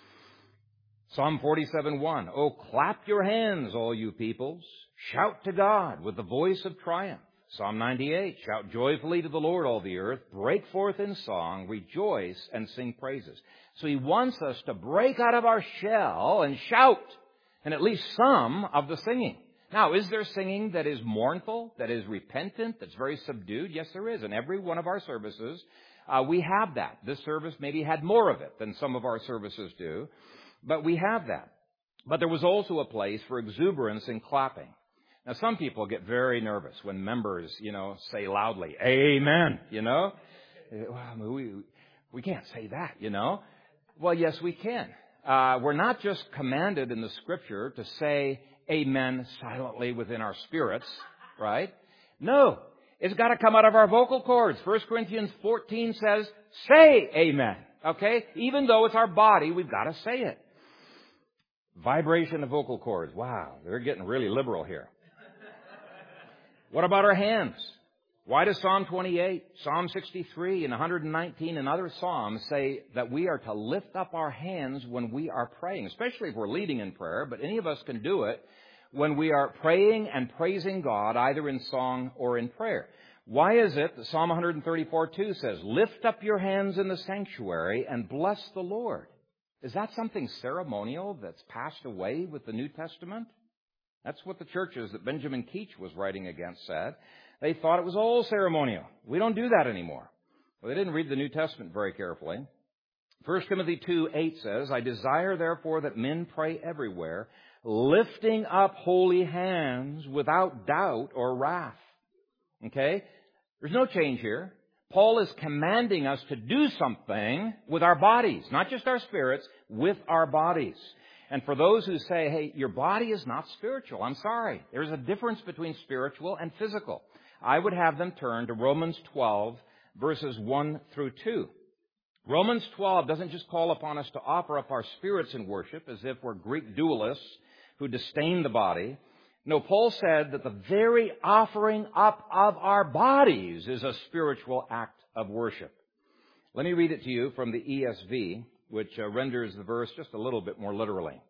Psalm forty-seven one, oh, clap your hands, all you peoples. Shout to God with the voice of triumph. Psalm ninety-eight, shout joyfully to the Lord, all the earth. Break forth in song, rejoice, and sing praises. So he wants us to break out of our shell and shout, and at least some of the singing. Now, is there singing that is mournful, that is repentant, that's very subdued? Yes, there is. In every one of our services, uh, we have that. This service maybe had more of it than some of our services do, but we have that. But there was also a place for exuberance in clapping. Now, some people get very nervous when members, you know, say loudly, amen, you know. Well, we, we can't say that, you know. Well, yes, we can. Uh, we're not just commanded in the Scripture to say amen silently within our spirits, right? No, it's got to come out of our vocal cords. First Corinthians fourteen says, say amen, okay? Even though it's our body, we've got to say it. Vibration of vocal cords. Wow, they're getting really liberal here. What about our hands? Why does Psalm twenty-eight, Psalm sixty-three, and one hundred nineteen and other Psalms say that we are to lift up our hands when we are praying, especially if we're leading in prayer, but any of us can do it when we are praying and praising God, either in song or in prayer? Why is it that Psalm one thirty-four two says, lift up your hands in the sanctuary and bless the Lord? Is that something ceremonial that's passed away with the New Testament? That's what the churches that Benjamin Keach was writing against said. They thought it was all ceremonial. We don't do that anymore. Well, they didn't read the New Testament very carefully. First Timothy two eight says, I desire therefore that men pray everywhere, lifting up holy hands without doubt or wrath. Okay? There's no change here. Paul is commanding us to do something with our bodies, not just our spirits, with our bodies. And for those who say, hey, your body is not spiritual, I'm sorry. There's a difference between spiritual and physical. I would have them turn to Romans twelve, verses one through two. Romans twelve doesn't just call upon us to offer up our spirits in worship as if we're Greek dualists who disdain the body. No, Paul said that the very offering up of our bodies is a spiritual act of worship. Let me read it to you from the E S V, which uh, renders the verse just a little bit more literally.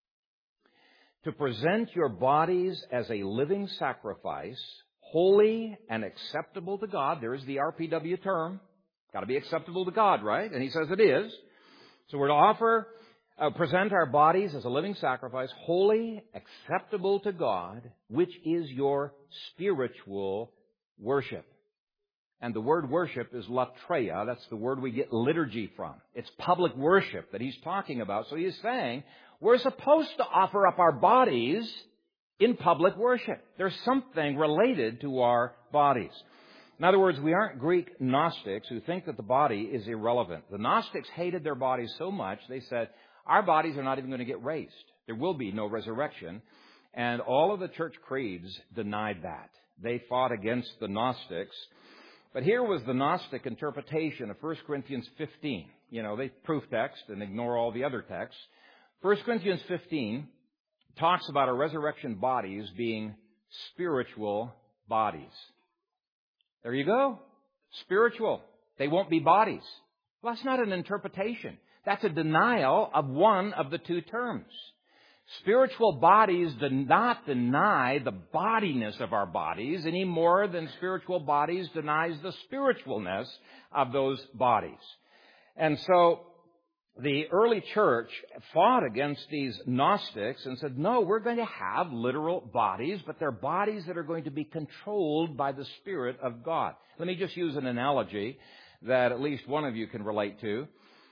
To present your bodies as a living sacrifice, holy and acceptable to God. There's the R P W term. Got to be acceptable to God, right? And he says it is. So we're to offer, uh, present our bodies as a living sacrifice, holy, acceptable to God, which is your spiritual worship. And the word worship is latreia. That's the word we get liturgy from. It's public worship that he's talking about. So he's saying we're supposed to offer up our bodies in public worship. There's something related to our bodies. In other words, we aren't Greek Gnostics who think that the body is irrelevant. The Gnostics hated their bodies so much, they said, our bodies are not even going to get raised. There will be no resurrection. And all of the church creeds denied that. They fought against the Gnostics. But here was the Gnostic interpretation of First Corinthians fifteen. You know, they proof text and ignore all the other texts. First Corinthians fifteen talks about our resurrection bodies being spiritual bodies. There you go. Spiritual. They won't be bodies. Well, that's not an interpretation. That's a denial of one of the two terms. Spiritual bodies do not deny the bodiness of our bodies any more than spiritual bodies denies the spiritualness of those bodies. And so the early church fought against these Gnostics and said, no, we're going to have literal bodies, but they're bodies that are going to be controlled by the Spirit of God. Let me just use an analogy that at least one of you can relate to.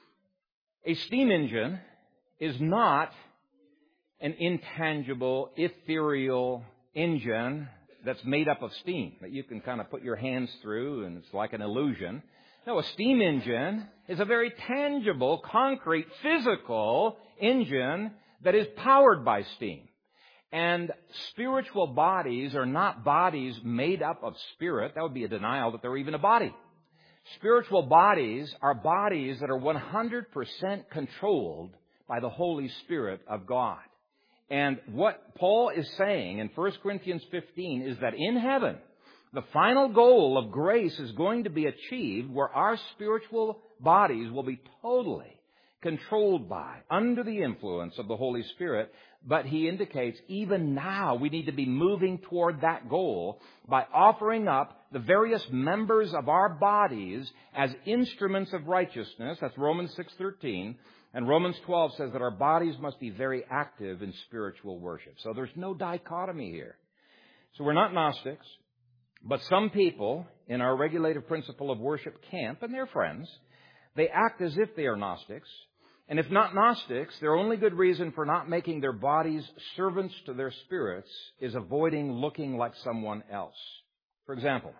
A steam engine is not an intangible, ethereal engine that's made up of steam that you can kind of put your hands through and it's like an illusion. No, a steam engine is a very tangible, concrete, physical engine that is powered by steam. And spiritual bodies are not bodies made up of spirit. That would be a denial that they're even a body. Spiritual bodies are bodies that are one hundred percent controlled by the Holy Spirit of God. And what Paul is saying in First Corinthians fifteen is that in heaven, the final goal of grace is going to be achieved where our spiritual bodies will be totally controlled by, under the influence of the Holy Spirit. But he indicates even now we need to be moving toward that goal by offering up the various members of our bodies as instruments of righteousness. That's Romans six thirteen. And Romans twelve says that our bodies must be very active in spiritual worship. So there's no dichotomy here. So we're not Gnostics. But some people in our regulative principle of worship camp, and their friends, they act as if they are Gnostics. And if not Gnostics, their only good reason for not making their bodies servants to their spirits is avoiding looking like someone else. For example,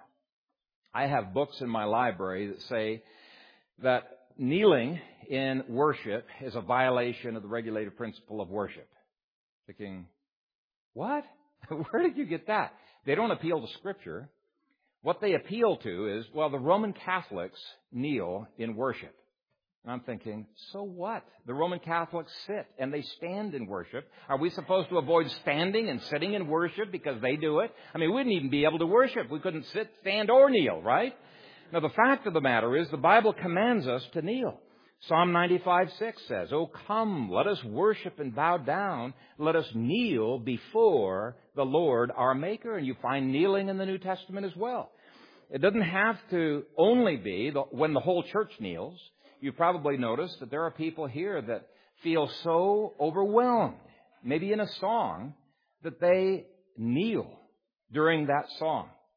I have books in my library that say that kneeling in worship is a violation of the regulative principle of worship. Thinking, what? Where did you get that? They don't appeal to Scripture. What they appeal to is, well, the Roman Catholics kneel in worship. And I'm thinking, so what? The Roman Catholics sit and they stand in worship. Are we supposed to avoid standing and sitting in worship because they do it? I mean, we wouldn't even be able to worship. We couldn't sit, stand, or kneel, right? Now, the fact of the matter is the Bible commands us to kneel. Psalm ninety-five six says, "Oh, come, let us worship and bow down. Let us kneel before the Lord our Maker." And you find kneeling in the New Testament as well. It doesn't have to only be the, when the whole church kneels. You've probably noticed that there are people here that feel so overwhelmed, maybe in a song, that they kneel during that song.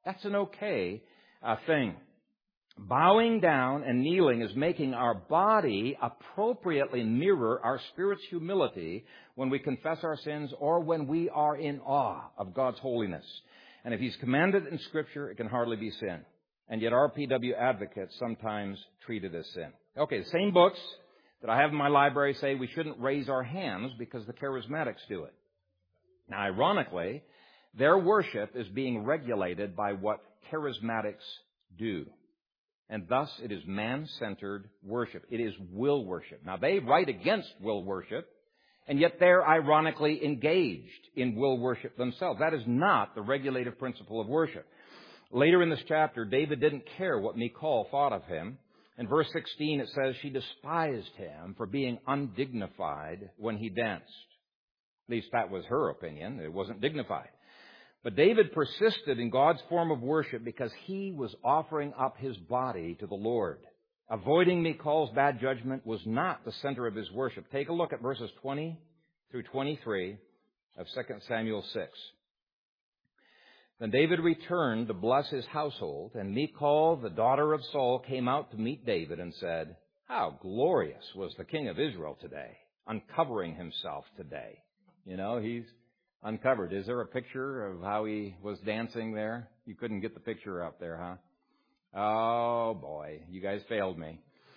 That's an okay uh, thing. Bowing down and kneeling is making our body appropriately mirror our spirit's humility when we confess our sins or when we are in awe of God's holiness. And if He's commanded in Scripture, it can hardly be sin. And yet R P W advocates sometimes treat it as sin. Okay, the same books that I have in my library say we shouldn't raise our hands because the charismatics do it. Now, ironically, their worship is being regulated by what charismatics do. And thus, it is man-centered worship. It is will worship. Now, they write against will worship, and yet they're ironically engaged in will worship themselves. That is not the regulative principle of worship. Later in this chapter, David didn't care what Michal thought of him. In verse sixteen, it says she despised him for being undignified when he danced. At least that was her opinion. It wasn't dignified. But David persisted in God's form of worship because he was offering up his body to the Lord. Avoiding Michal's bad judgment was not the center of his worship. Take a look at verses twenty through twenty-three of Second Samuel six. Then David returned to bless his household, and Michal, the daughter of Saul, came out to meet David and said, "How glorious was the king of Israel today, uncovering himself today." You know, he's uncovered. Is there a picture of how he was dancing there? You couldn't get the picture up there, huh? Oh, boy. You guys failed me.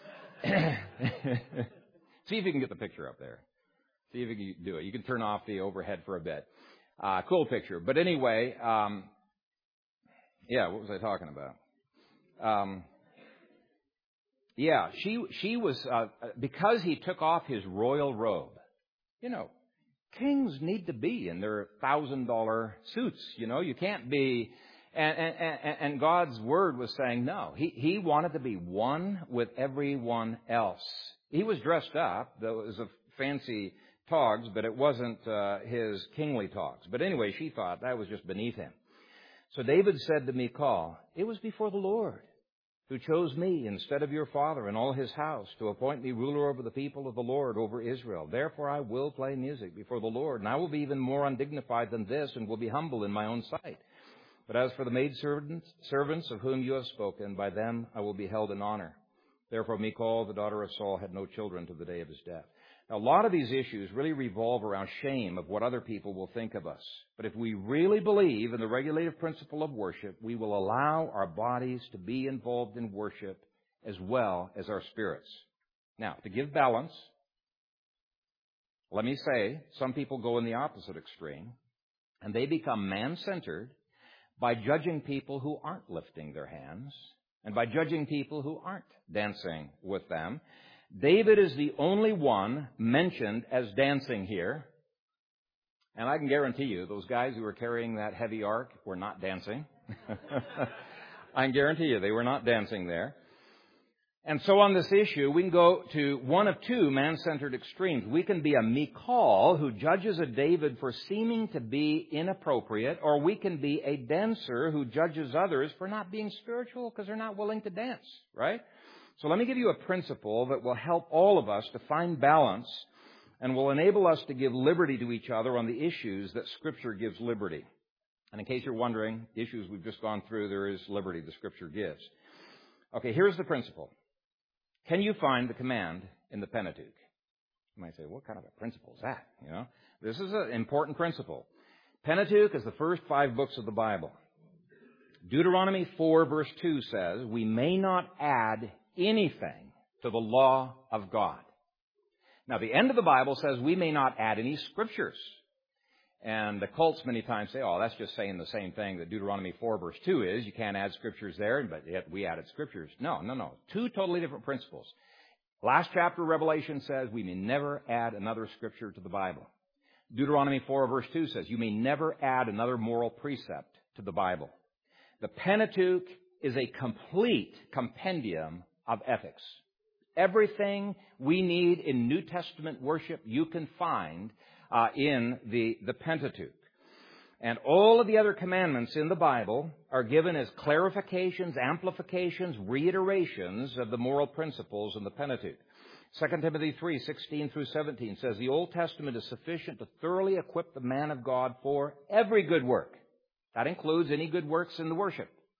See if you can get the picture up there. See if you can do it. You can turn off the overhead for a bit. Uh, cool picture. But anyway, um, yeah, what was I talking about? Um, yeah, she, she was, uh, because he took off his royal robe, you know, kings need to be in their thousand dollar suits. You know, you can't be, and, and, and God's word was saying no. He, he wanted to be one with everyone else. He was dressed up. There was a fancy togs, but it wasn't uh, his kingly togs. But anyway, she thought that was just beneath him. So David said to Michal, "It was before the Lord who chose me instead of your father and all his house to appoint me ruler over the people of the Lord, over Israel. Therefore I will play music before the Lord, and I will be even more undignified than this and will be humble in my own sight. But as for the maidservants servants of whom you have spoken, by them I will be held in honor." Therefore Michal, the daughter of Saul, had no children to the day of his death. Now, a lot of these issues really revolve around shame of what other people will think of us. But if we really believe in the regulative principle of worship, we will allow our bodies to be involved in worship as well as our spirits. Now, to give balance, let me say, some people go in the opposite extreme, and they become man-centered by judging people who aren't lifting their hands and by judging people who aren't dancing with them. David is the only one mentioned as dancing here. And I can guarantee you, those guys who were carrying that heavy ark were not dancing. I can guarantee you they were not dancing there. And so on this issue, we can go to one of two man-centered extremes. We can be a Michal who judges a David for seeming to be inappropriate, or we can be a dancer who judges others for not being spiritual because they're not willing to dance, right? So let me give you a principle that will help all of us to find balance and will enable us to give liberty to each other on the issues that Scripture gives liberty. And in case you're wondering, the issues we've just gone through, there is liberty the Scripture gives. Okay, here's the principle. Can you find the command in the Pentateuch? You might say, what kind of a principle is that? You know, this is an important principle. Pentateuch is the first five books of the Bible. Deuteronomy four verse two says, we may not add anything to the law of God. Now, the end of the Bible says we may not add any scriptures. And the cults many times say, oh, that's just saying the same thing that Deuteronomy four verse two is. You can't add scriptures there, but yet we added scriptures. No, no, no. Two totally different principles. Last chapter of Revelation says we may never add another scripture to the Bible. Deuteronomy four verse two says you may never add another moral precept to the Bible. The Pentateuch is a complete compendium of ethics. Everything we need in New Testament worship you can find uh, in the, the Pentateuch. And all of the other commandments in the Bible are given as clarifications, amplifications, reiterations of the moral principles in the Pentateuch. Second Timothy three, sixteen through seventeen says the Old Testament is sufficient to thoroughly equip the man of God for every good work. That includes any good works in the worship.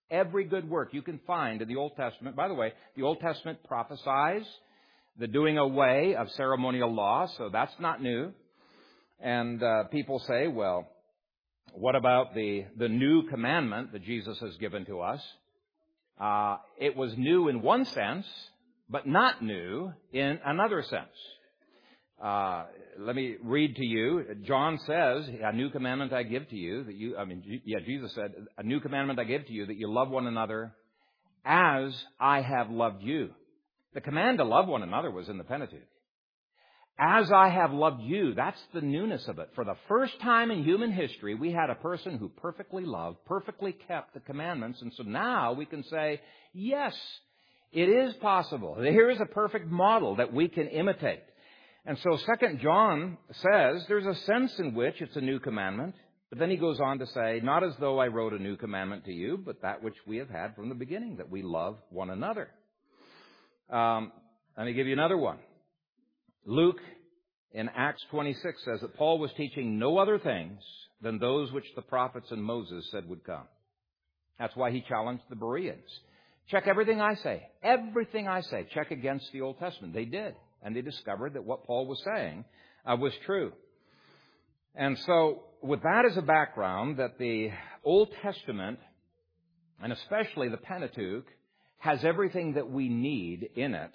Every good work you can find in the Old Testament. By the way, the Old Testament prophesies the doing away of ceremonial law, so that's not new. And uh, people say, well, what about the, the new commandment that Jesus has given to us? Uh, it was new in one sense, but not new in another sense. Uh, let me read to you. John says, a new commandment I give to you, that you, I mean, yeah, Jesus said, a new commandment I give to you, that you love one another as I have loved you. The command to love one another was in the Pentateuch. As I have loved you, that's the newness of it. For the first time in human history, we had a person who perfectly loved, perfectly kept the commandments, and so now we can say, yes, it is possible. Here is a perfect model that we can imitate. And so Second John says there's a sense in which it's a new commandment, but then he goes on to say, not as though I wrote a new commandment to you, but that which we have had from the beginning, that we love one another. Um, let me give you another one. Luke in Acts twenty-six says that Paul was teaching no other things than those which the prophets and Moses said would come. That's why he challenged the Bereans. Check everything I say. Everything I say. Check against the Old Testament. They did. And they discovered that what Paul was saying uh, was true. And so, with that as a background, that the Old Testament, and especially the Pentateuch, has everything that we need in it,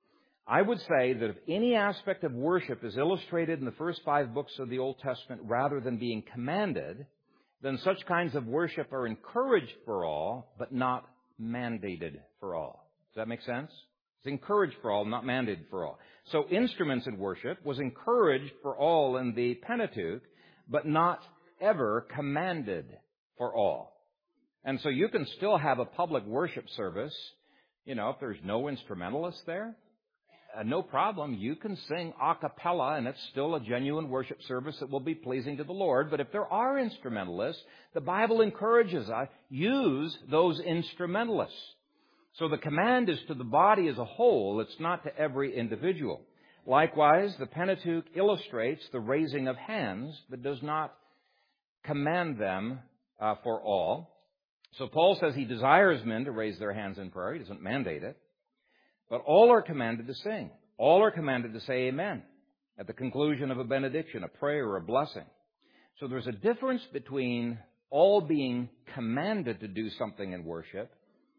I would say that if any aspect of worship is illustrated in the first five books of the Old Testament rather than being commanded, then such kinds of worship are encouraged for all, but not mandated for all. Does that make sense? It's encouraged for all, not mandated for all. So instruments in worship was encouraged for all in the Pentateuch, but not ever commanded for all. And so you can still have a public worship service, you know, if there's no instrumentalists there, uh, no problem. You can sing a cappella, and it's still a genuine worship service that will be pleasing to the Lord. But if there are instrumentalists, the Bible encourages us, use those instrumentalists. So the command is to the body as a whole. It's not to every individual. Likewise, the Pentateuch illustrates the raising of hands, but does not command them uh, for all. So Paul says he desires men to raise their hands in prayer. He doesn't mandate it. But all are commanded to sing. All are commanded to say amen at the conclusion of a benediction, a prayer, or a blessing. So there's a difference between all being commanded to do something in worship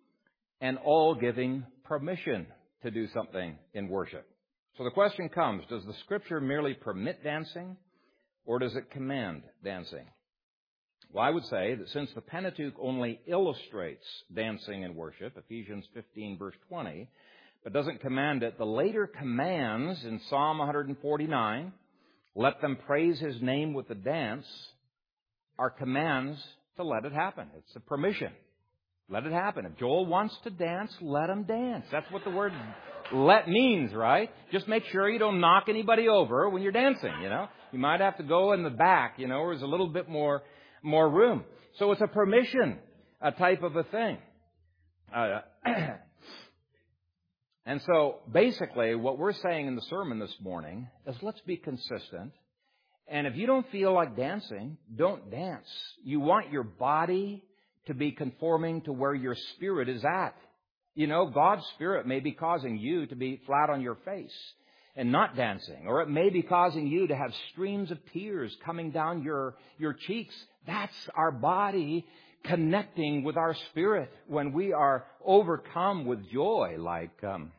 and all giving permission to do something in worship. So the question comes, does the Scripture merely permit dancing, or does it command dancing? Well, I would say that since the Pentateuch only illustrates dancing in worship, Ephesians fifteen, verse twenty, but doesn't command it, the later commands in Psalm one forty-nine, let them praise His name with the dance, are commands to let it happen. It's a permission. Let it happen. If Joel wants to dance, let him dance. That's what the word let means, right? Just make sure you don't knock anybody over when you're dancing, you know. You might have to go in the back, you know, where there's a little bit more more room. So it's a permission, a type of a thing. Uh, and so basically what we're saying in the sermon this morning is let's be consistent. And if you don't feel like dancing, don't dance. You want your body to be conforming to where your spirit is at. You know, God's Spirit may be causing you to be flat on your face and not dancing. Or it may be causing you to have streams of tears coming down your, your cheeks. That's our body connecting with our spirit when we are overcome with joy, like um,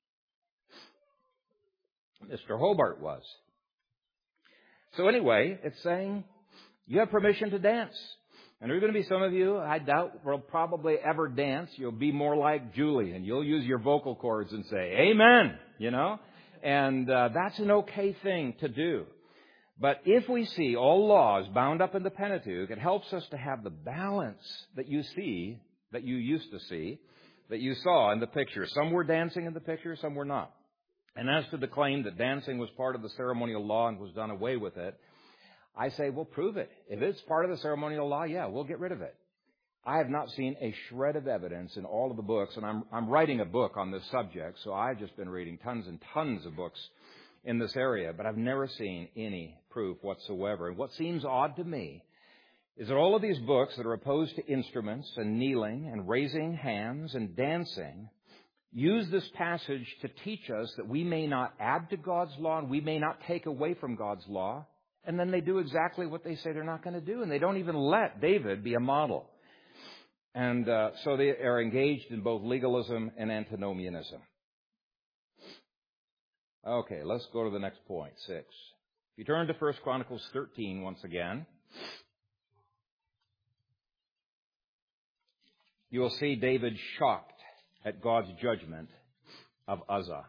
Mister Hobart was. So anyway, it's saying you have permission to dance. And there are going to be some of you, I doubt, will probably ever dance. You'll be more like Julie, and you'll use your vocal cords and say, amen, you know. And uh, that's an okay thing to do. But if we see all laws bound up in the Pentateuch, it helps us to have the balance that you see, that you used to see, that you saw in the picture. Some were dancing in the picture, some were not. And as to the claim that dancing was part of the ceremonial law and was done away with it, I say, well, prove it. If it's part of the ceremonial law, yeah, we'll get rid of it. I have not seen a shred of evidence in all of the books, and I'm, I'm writing a book on this subject, so I've just been reading tons and tons of books in this area, but I've never seen any proof whatsoever. And what seems odd to me is that all of these books that are opposed to instruments and kneeling and raising hands and dancing use this passage to teach us that we may not add to God's law and we may not take away from God's law. And then they do exactly what they say they're not going to do. And they don't even let David be a model. And uh, so they are engaged in both legalism and antinomianism. Okay, let's go to the next point, six. If you turn to First Chronicles thirteen once again, you will see David shocked at God's judgment of Uzzah.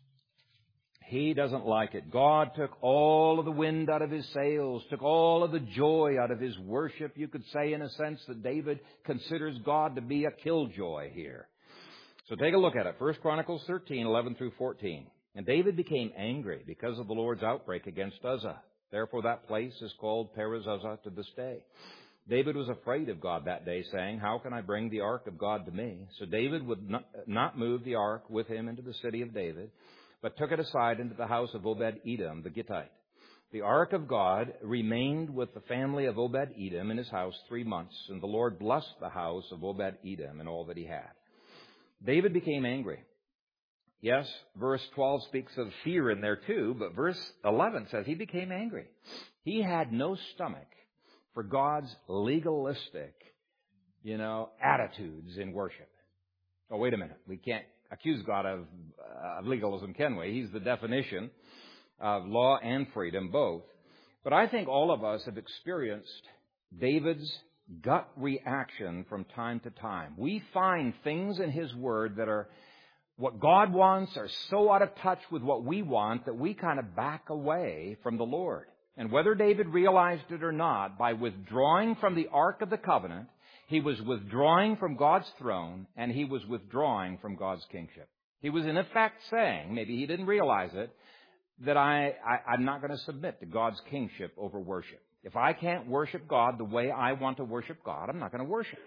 He doesn't like it. God took all of the wind out of his sails, took all of the joy out of his worship. You could say, in a sense, that David considers God to be a killjoy here. So take a look at it. First Chronicles thirteen, eleven through fourteen. And David became angry because of the Lord's outbreak against Uzzah. Therefore that place is called Perez Uzzah to this day. David was afraid of God that day, saying, how can I bring the ark of God to me? So David would not move the ark with him into the city of David, but took it aside into the house of Obed-Edom, the Gittite. The ark of God remained with the family of Obed-Edom in his house three months, and the Lord blessed the house of Obed-Edom and all that he had. David became angry. Yes, verse twelve speaks of fear in there too, but verse eleven says he became angry. He had no stomach for God's legalistic, you know, attitudes in worship. Oh, wait a minute. We can't accuse God of, uh, of legalism, can we? He's the definition of law and freedom, both. But I think all of us have experienced David's gut reaction from time to time. We find things in his word that are what God wants are so out of touch with what we want that we kind of back away from the Lord. And whether David realized it or not, by withdrawing from the Ark of the Covenant, he was withdrawing from God's throne and he was withdrawing from God's kingship. He was in effect saying, maybe he didn't realize it, that I, I, I'm not going to submit to God's kingship over worship. If I can't worship God the way I want to worship God, I'm not going to worship.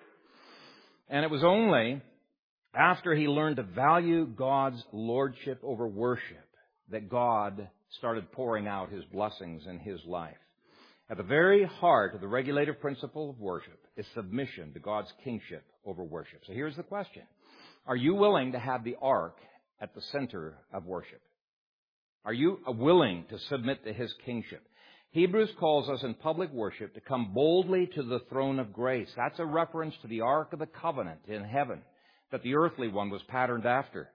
And it was only after he learned to value God's lordship over worship that God started pouring out his blessings in his life. At the very heart of the regulative principle of worship is submission to God's kingship over worship. So here's the question. Are you willing to have the ark at the center of worship? Are you willing to submit to his kingship? Hebrews calls us in public worship to come boldly to the throne of grace. That's a reference to the Ark of the Covenant in heaven that the earthly one was patterned after.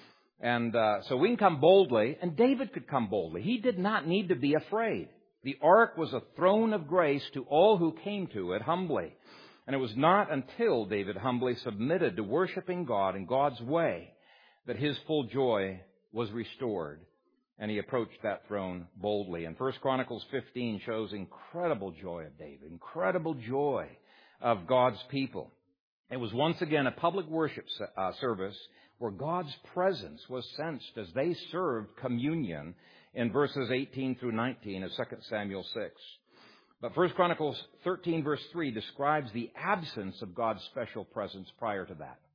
And uh, so we can come boldly, and David could come boldly. He did not need to be afraid. The ark was a throne of grace to all who came to it humbly. And it was not until David humbly submitted to worshiping God in God's way that his full joy was restored, and he approached that throne boldly. And First Chronicles fifteen shows incredible joy of David, incredible joy of God's people. It was once again a public worship uh, service where God's presence was sensed as they served communion in verses eighteen through nineteen of Second Samuel six. But First Chronicles thirteen verse three describes the absence of God's special presence prior to that.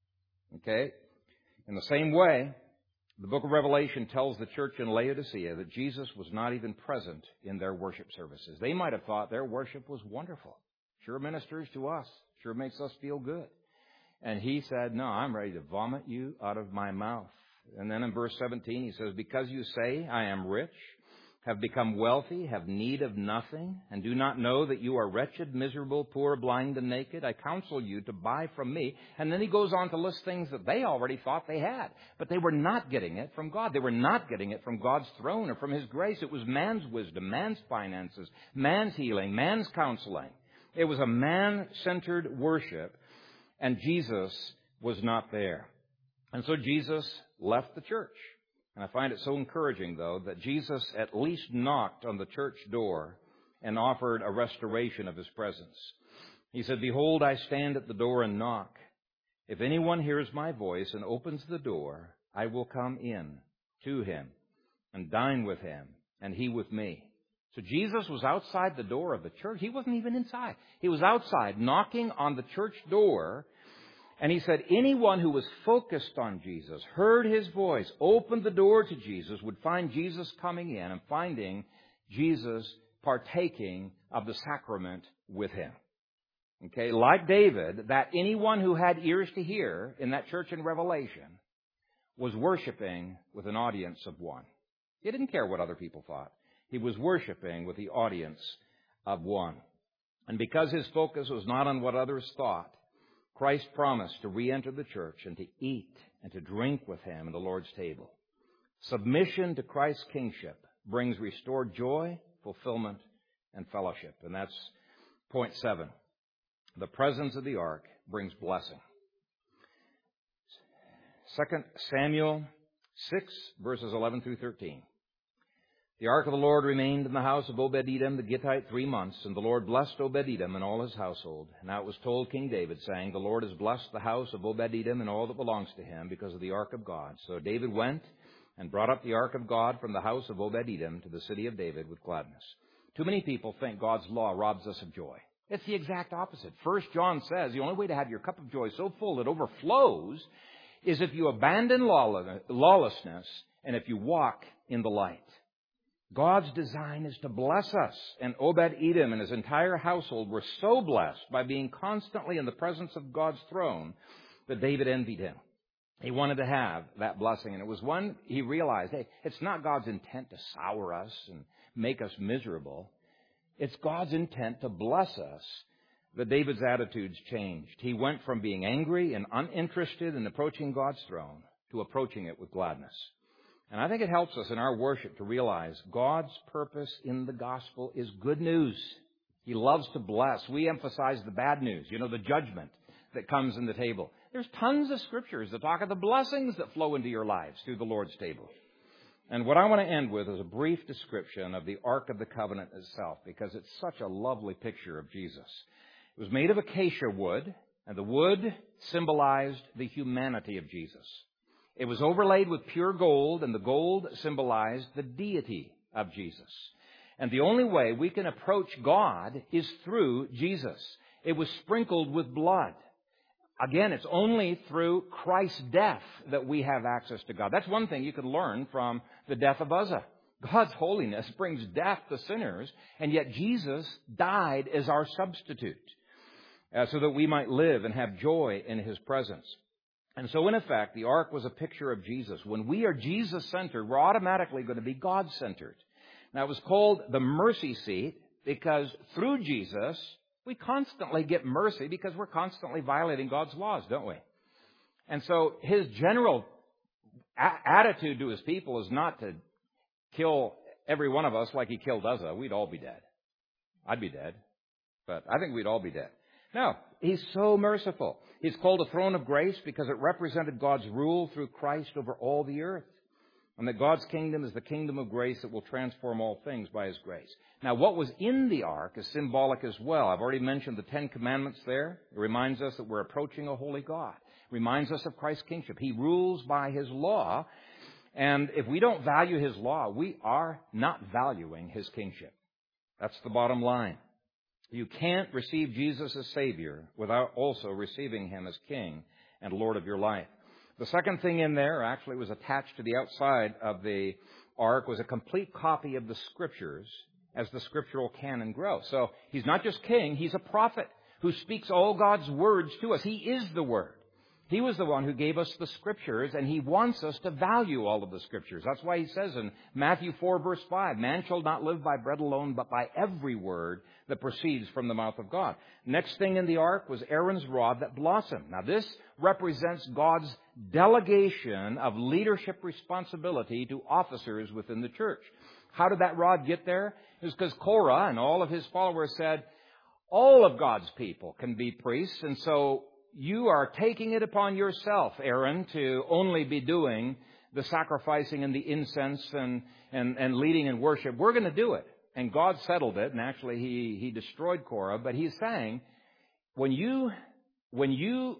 Okay? In the same way, the book of Revelation tells the church in Laodicea that Jesus was not even present in their worship services. They might have thought their worship was wonderful. Sure ministers to us. Sure makes us feel good. And he said, no, I'm ready to vomit you out of my mouth. And then in verse seventeen, he says, because you say, I am rich, have become wealthy, have need of nothing, and do not know that you are wretched, miserable, poor, blind, and naked, I counsel you to buy from me. And then he goes on to list things that they already thought they had. But they were not getting it from God. They were not getting it from God's throne or from his grace. It was man's wisdom, man's finances, man's healing, man's counseling. It was a man-centered worship, and Jesus was not there. And so Jesus left the church. And I find it so encouraging, though, that Jesus at least knocked on the church door and offered a restoration of his presence. He said, behold, I stand at the door and knock. If anyone hears my voice and opens the door, I will come in to him and dine with him and he with me. So Jesus was outside the door of the church. He wasn't even inside. He was outside knocking on the church door. And he said anyone who was focused on Jesus, heard his voice, opened the door to Jesus, would find Jesus coming in and finding Jesus partaking of the sacrament with him. Okay, like David, that anyone who had ears to hear in that church in Revelation was worshiping with an audience of one. He didn't care what other people thought. He was worshiping with the audience of one. And because his focus was not on what others thought, Christ promised to re-enter the church and to eat and to drink with him at the Lord's table. Submission to Christ's kingship brings restored joy, fulfillment, and fellowship. And that's point seven. The presence of the ark brings blessing. Second Samuel six, verses eleven through thirteen. The ark of the Lord remained in the house of Obed-Edom the Gittite three months, and the Lord blessed Obed-Edom and all his household. Now it was told King David, saying, the Lord has blessed the house of Obed-Edom and all that belongs to him because of the ark of God. So David went and brought up the ark of God from the house of Obed-Edom to the city of David with gladness. Too many people think God's law robs us of joy. It's the exact opposite. First John says the only way to have your cup of joy so full it overflows is if you abandon lawlessness and if you walk in the light. God's design is to bless us, and Obed-Edom and his entire household were so blessed by being constantly in the presence of God's throne that David envied him. He wanted to have that blessing, and it was when he realized, hey, it's not God's intent to sour us and make us miserable. It's God's intent to bless us that David's attitudes changed. He went from being angry and uninterested in approaching God's throne to approaching it with gladness. And I think it helps us in our worship to realize God's purpose in the gospel is good news. He loves to bless. We emphasize the bad news, you know, the judgment that comes in the table. There's tons of scriptures that talk of the blessings that flow into your lives through the Lord's table. And what I want to end with is a brief description of the Ark of the Covenant itself, because it's such a lovely picture of Jesus. It was made of acacia wood, and the wood symbolized the humanity of Jesus. It was overlaid with pure gold, and the gold symbolized the deity of Jesus. And the only way we can approach God is through Jesus. It was sprinkled with blood. Again, it's only through Christ's death that we have access to God. That's one thing you could learn from the death of Uzzah. God's holiness brings death to sinners, and yet Jesus died as our substitute uh, so that we might live and have joy in His presence. And so, in effect, the ark was a picture of Jesus. When we are Jesus-centered, we're automatically going to be God-centered. Now, it was called the mercy seat because through Jesus, we constantly get mercy because we're constantly violating God's laws, don't we? And so His general a- attitude to His people is not to kill every one of us like He killed Uzzah. We'd all be dead. I'd be dead. But I think we'd all be dead. No, He's so merciful. He's called a throne of grace because it represented God's rule through Christ over all the earth. And that God's kingdom is the kingdom of grace that will transform all things by His grace. Now, what was in the ark is symbolic as well. I've already mentioned the Ten Commandments there. It reminds us that we're approaching a holy God. It reminds us of Christ's kingship. He rules by His law. And if we don't value His law, we are not valuing His kingship. That's the bottom line. You can't receive Jesus as Savior without also receiving Him as King and Lord of your life. The second thing in there, actually was attached to the outside of the ark, was a complete copy of the Scriptures as the scriptural canon grows. So He's not just King, He's a prophet who speaks all God's words to us. He is the Word. He was the one who gave us the Scriptures, and He wants us to value all of the Scriptures. That's why He says in Matthew four, verse five, man shall not live by bread alone, but by every word that proceeds from the mouth of God. Next thing in the ark was Aaron's rod that blossomed. Now, this represents God's delegation of leadership responsibility to officers within the church. How did that rod get there? It was because Korah and all of his followers said, all of God's people can be priests, and so you are taking it upon yourself, Aaron, to only be doing the sacrificing and the incense and, and, and leading in worship. We're going to do it. And God settled it, and actually he, he destroyed Korah. But He's saying, when you, when you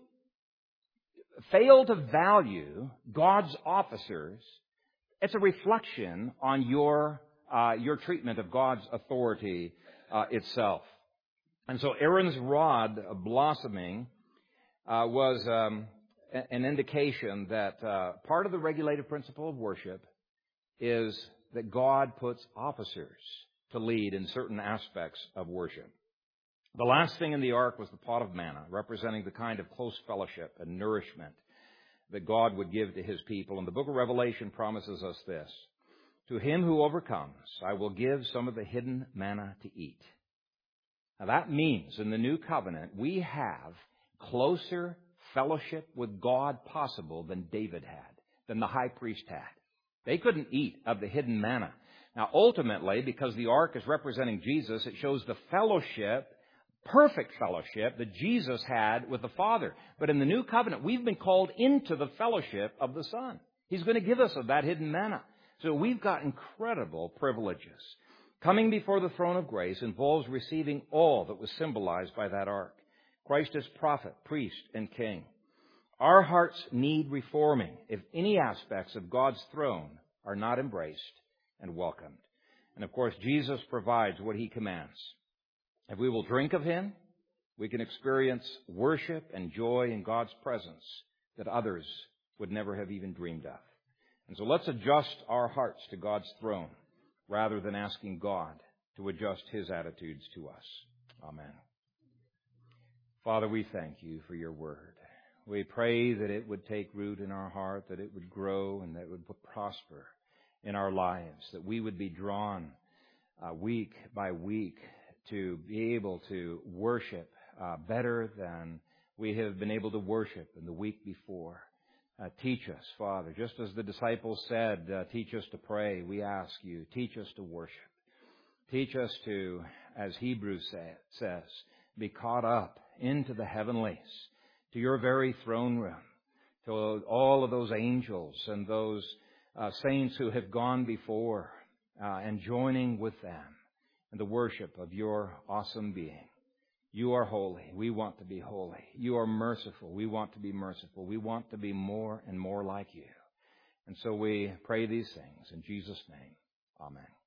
fail to value God's officers, it's a reflection on your, uh, your treatment of God's authority uh, itself. And so Aaron's rod blossoming Uh, was um, an indication that uh, part of the regulative principle of worship is that God puts officers to lead in certain aspects of worship. The last thing in the ark was the pot of manna, representing the kind of close fellowship and nourishment that God would give to his people. And the book of Revelation promises us this: to him who overcomes, I will give some of the hidden manna to eat. Now that means in the new covenant, we have closer fellowship with God possible than David had, than the high priest had. They couldn't eat of the hidden manna. Now ultimately, because the ark is representing Jesus, it shows the fellowship, perfect fellowship that Jesus had with the Father. But in the new covenant, we've been called into the fellowship of the Son. He's going to give us of that hidden manna. So we've got incredible privileges. Coming before the throne of grace involves receiving all that was symbolized by that ark. Christ as prophet, priest, and king. Our hearts need reforming if any aspects of God's throne are not embraced and welcomed. And of course, Jesus provides what he commands. If we will drink of him, we can experience worship and joy in God's presence that others would never have even dreamed of. And so let's adjust our hearts to God's throne rather than asking God to adjust his attitudes to us. Amen. Father, we thank you for your word. We pray that it would take root in our heart, that it would grow and that it would prosper in our lives, that we would be drawn uh, week by week to be able to worship uh, better than we have been able to worship in the week before. Uh, teach us, Father, just as the disciples said, uh, teach us to pray. We ask you, teach us to worship. Teach us to, as Hebrews say, says, be caught up into the heavenlies, to your very throne room, to all of those angels and those uh, saints who have gone before, uh, and joining with them in the worship of your awesome being. You are holy. We want to be holy. You are merciful. We want to be merciful. We want to be more and more like you. And so we pray these things in Jesus' name. Amen.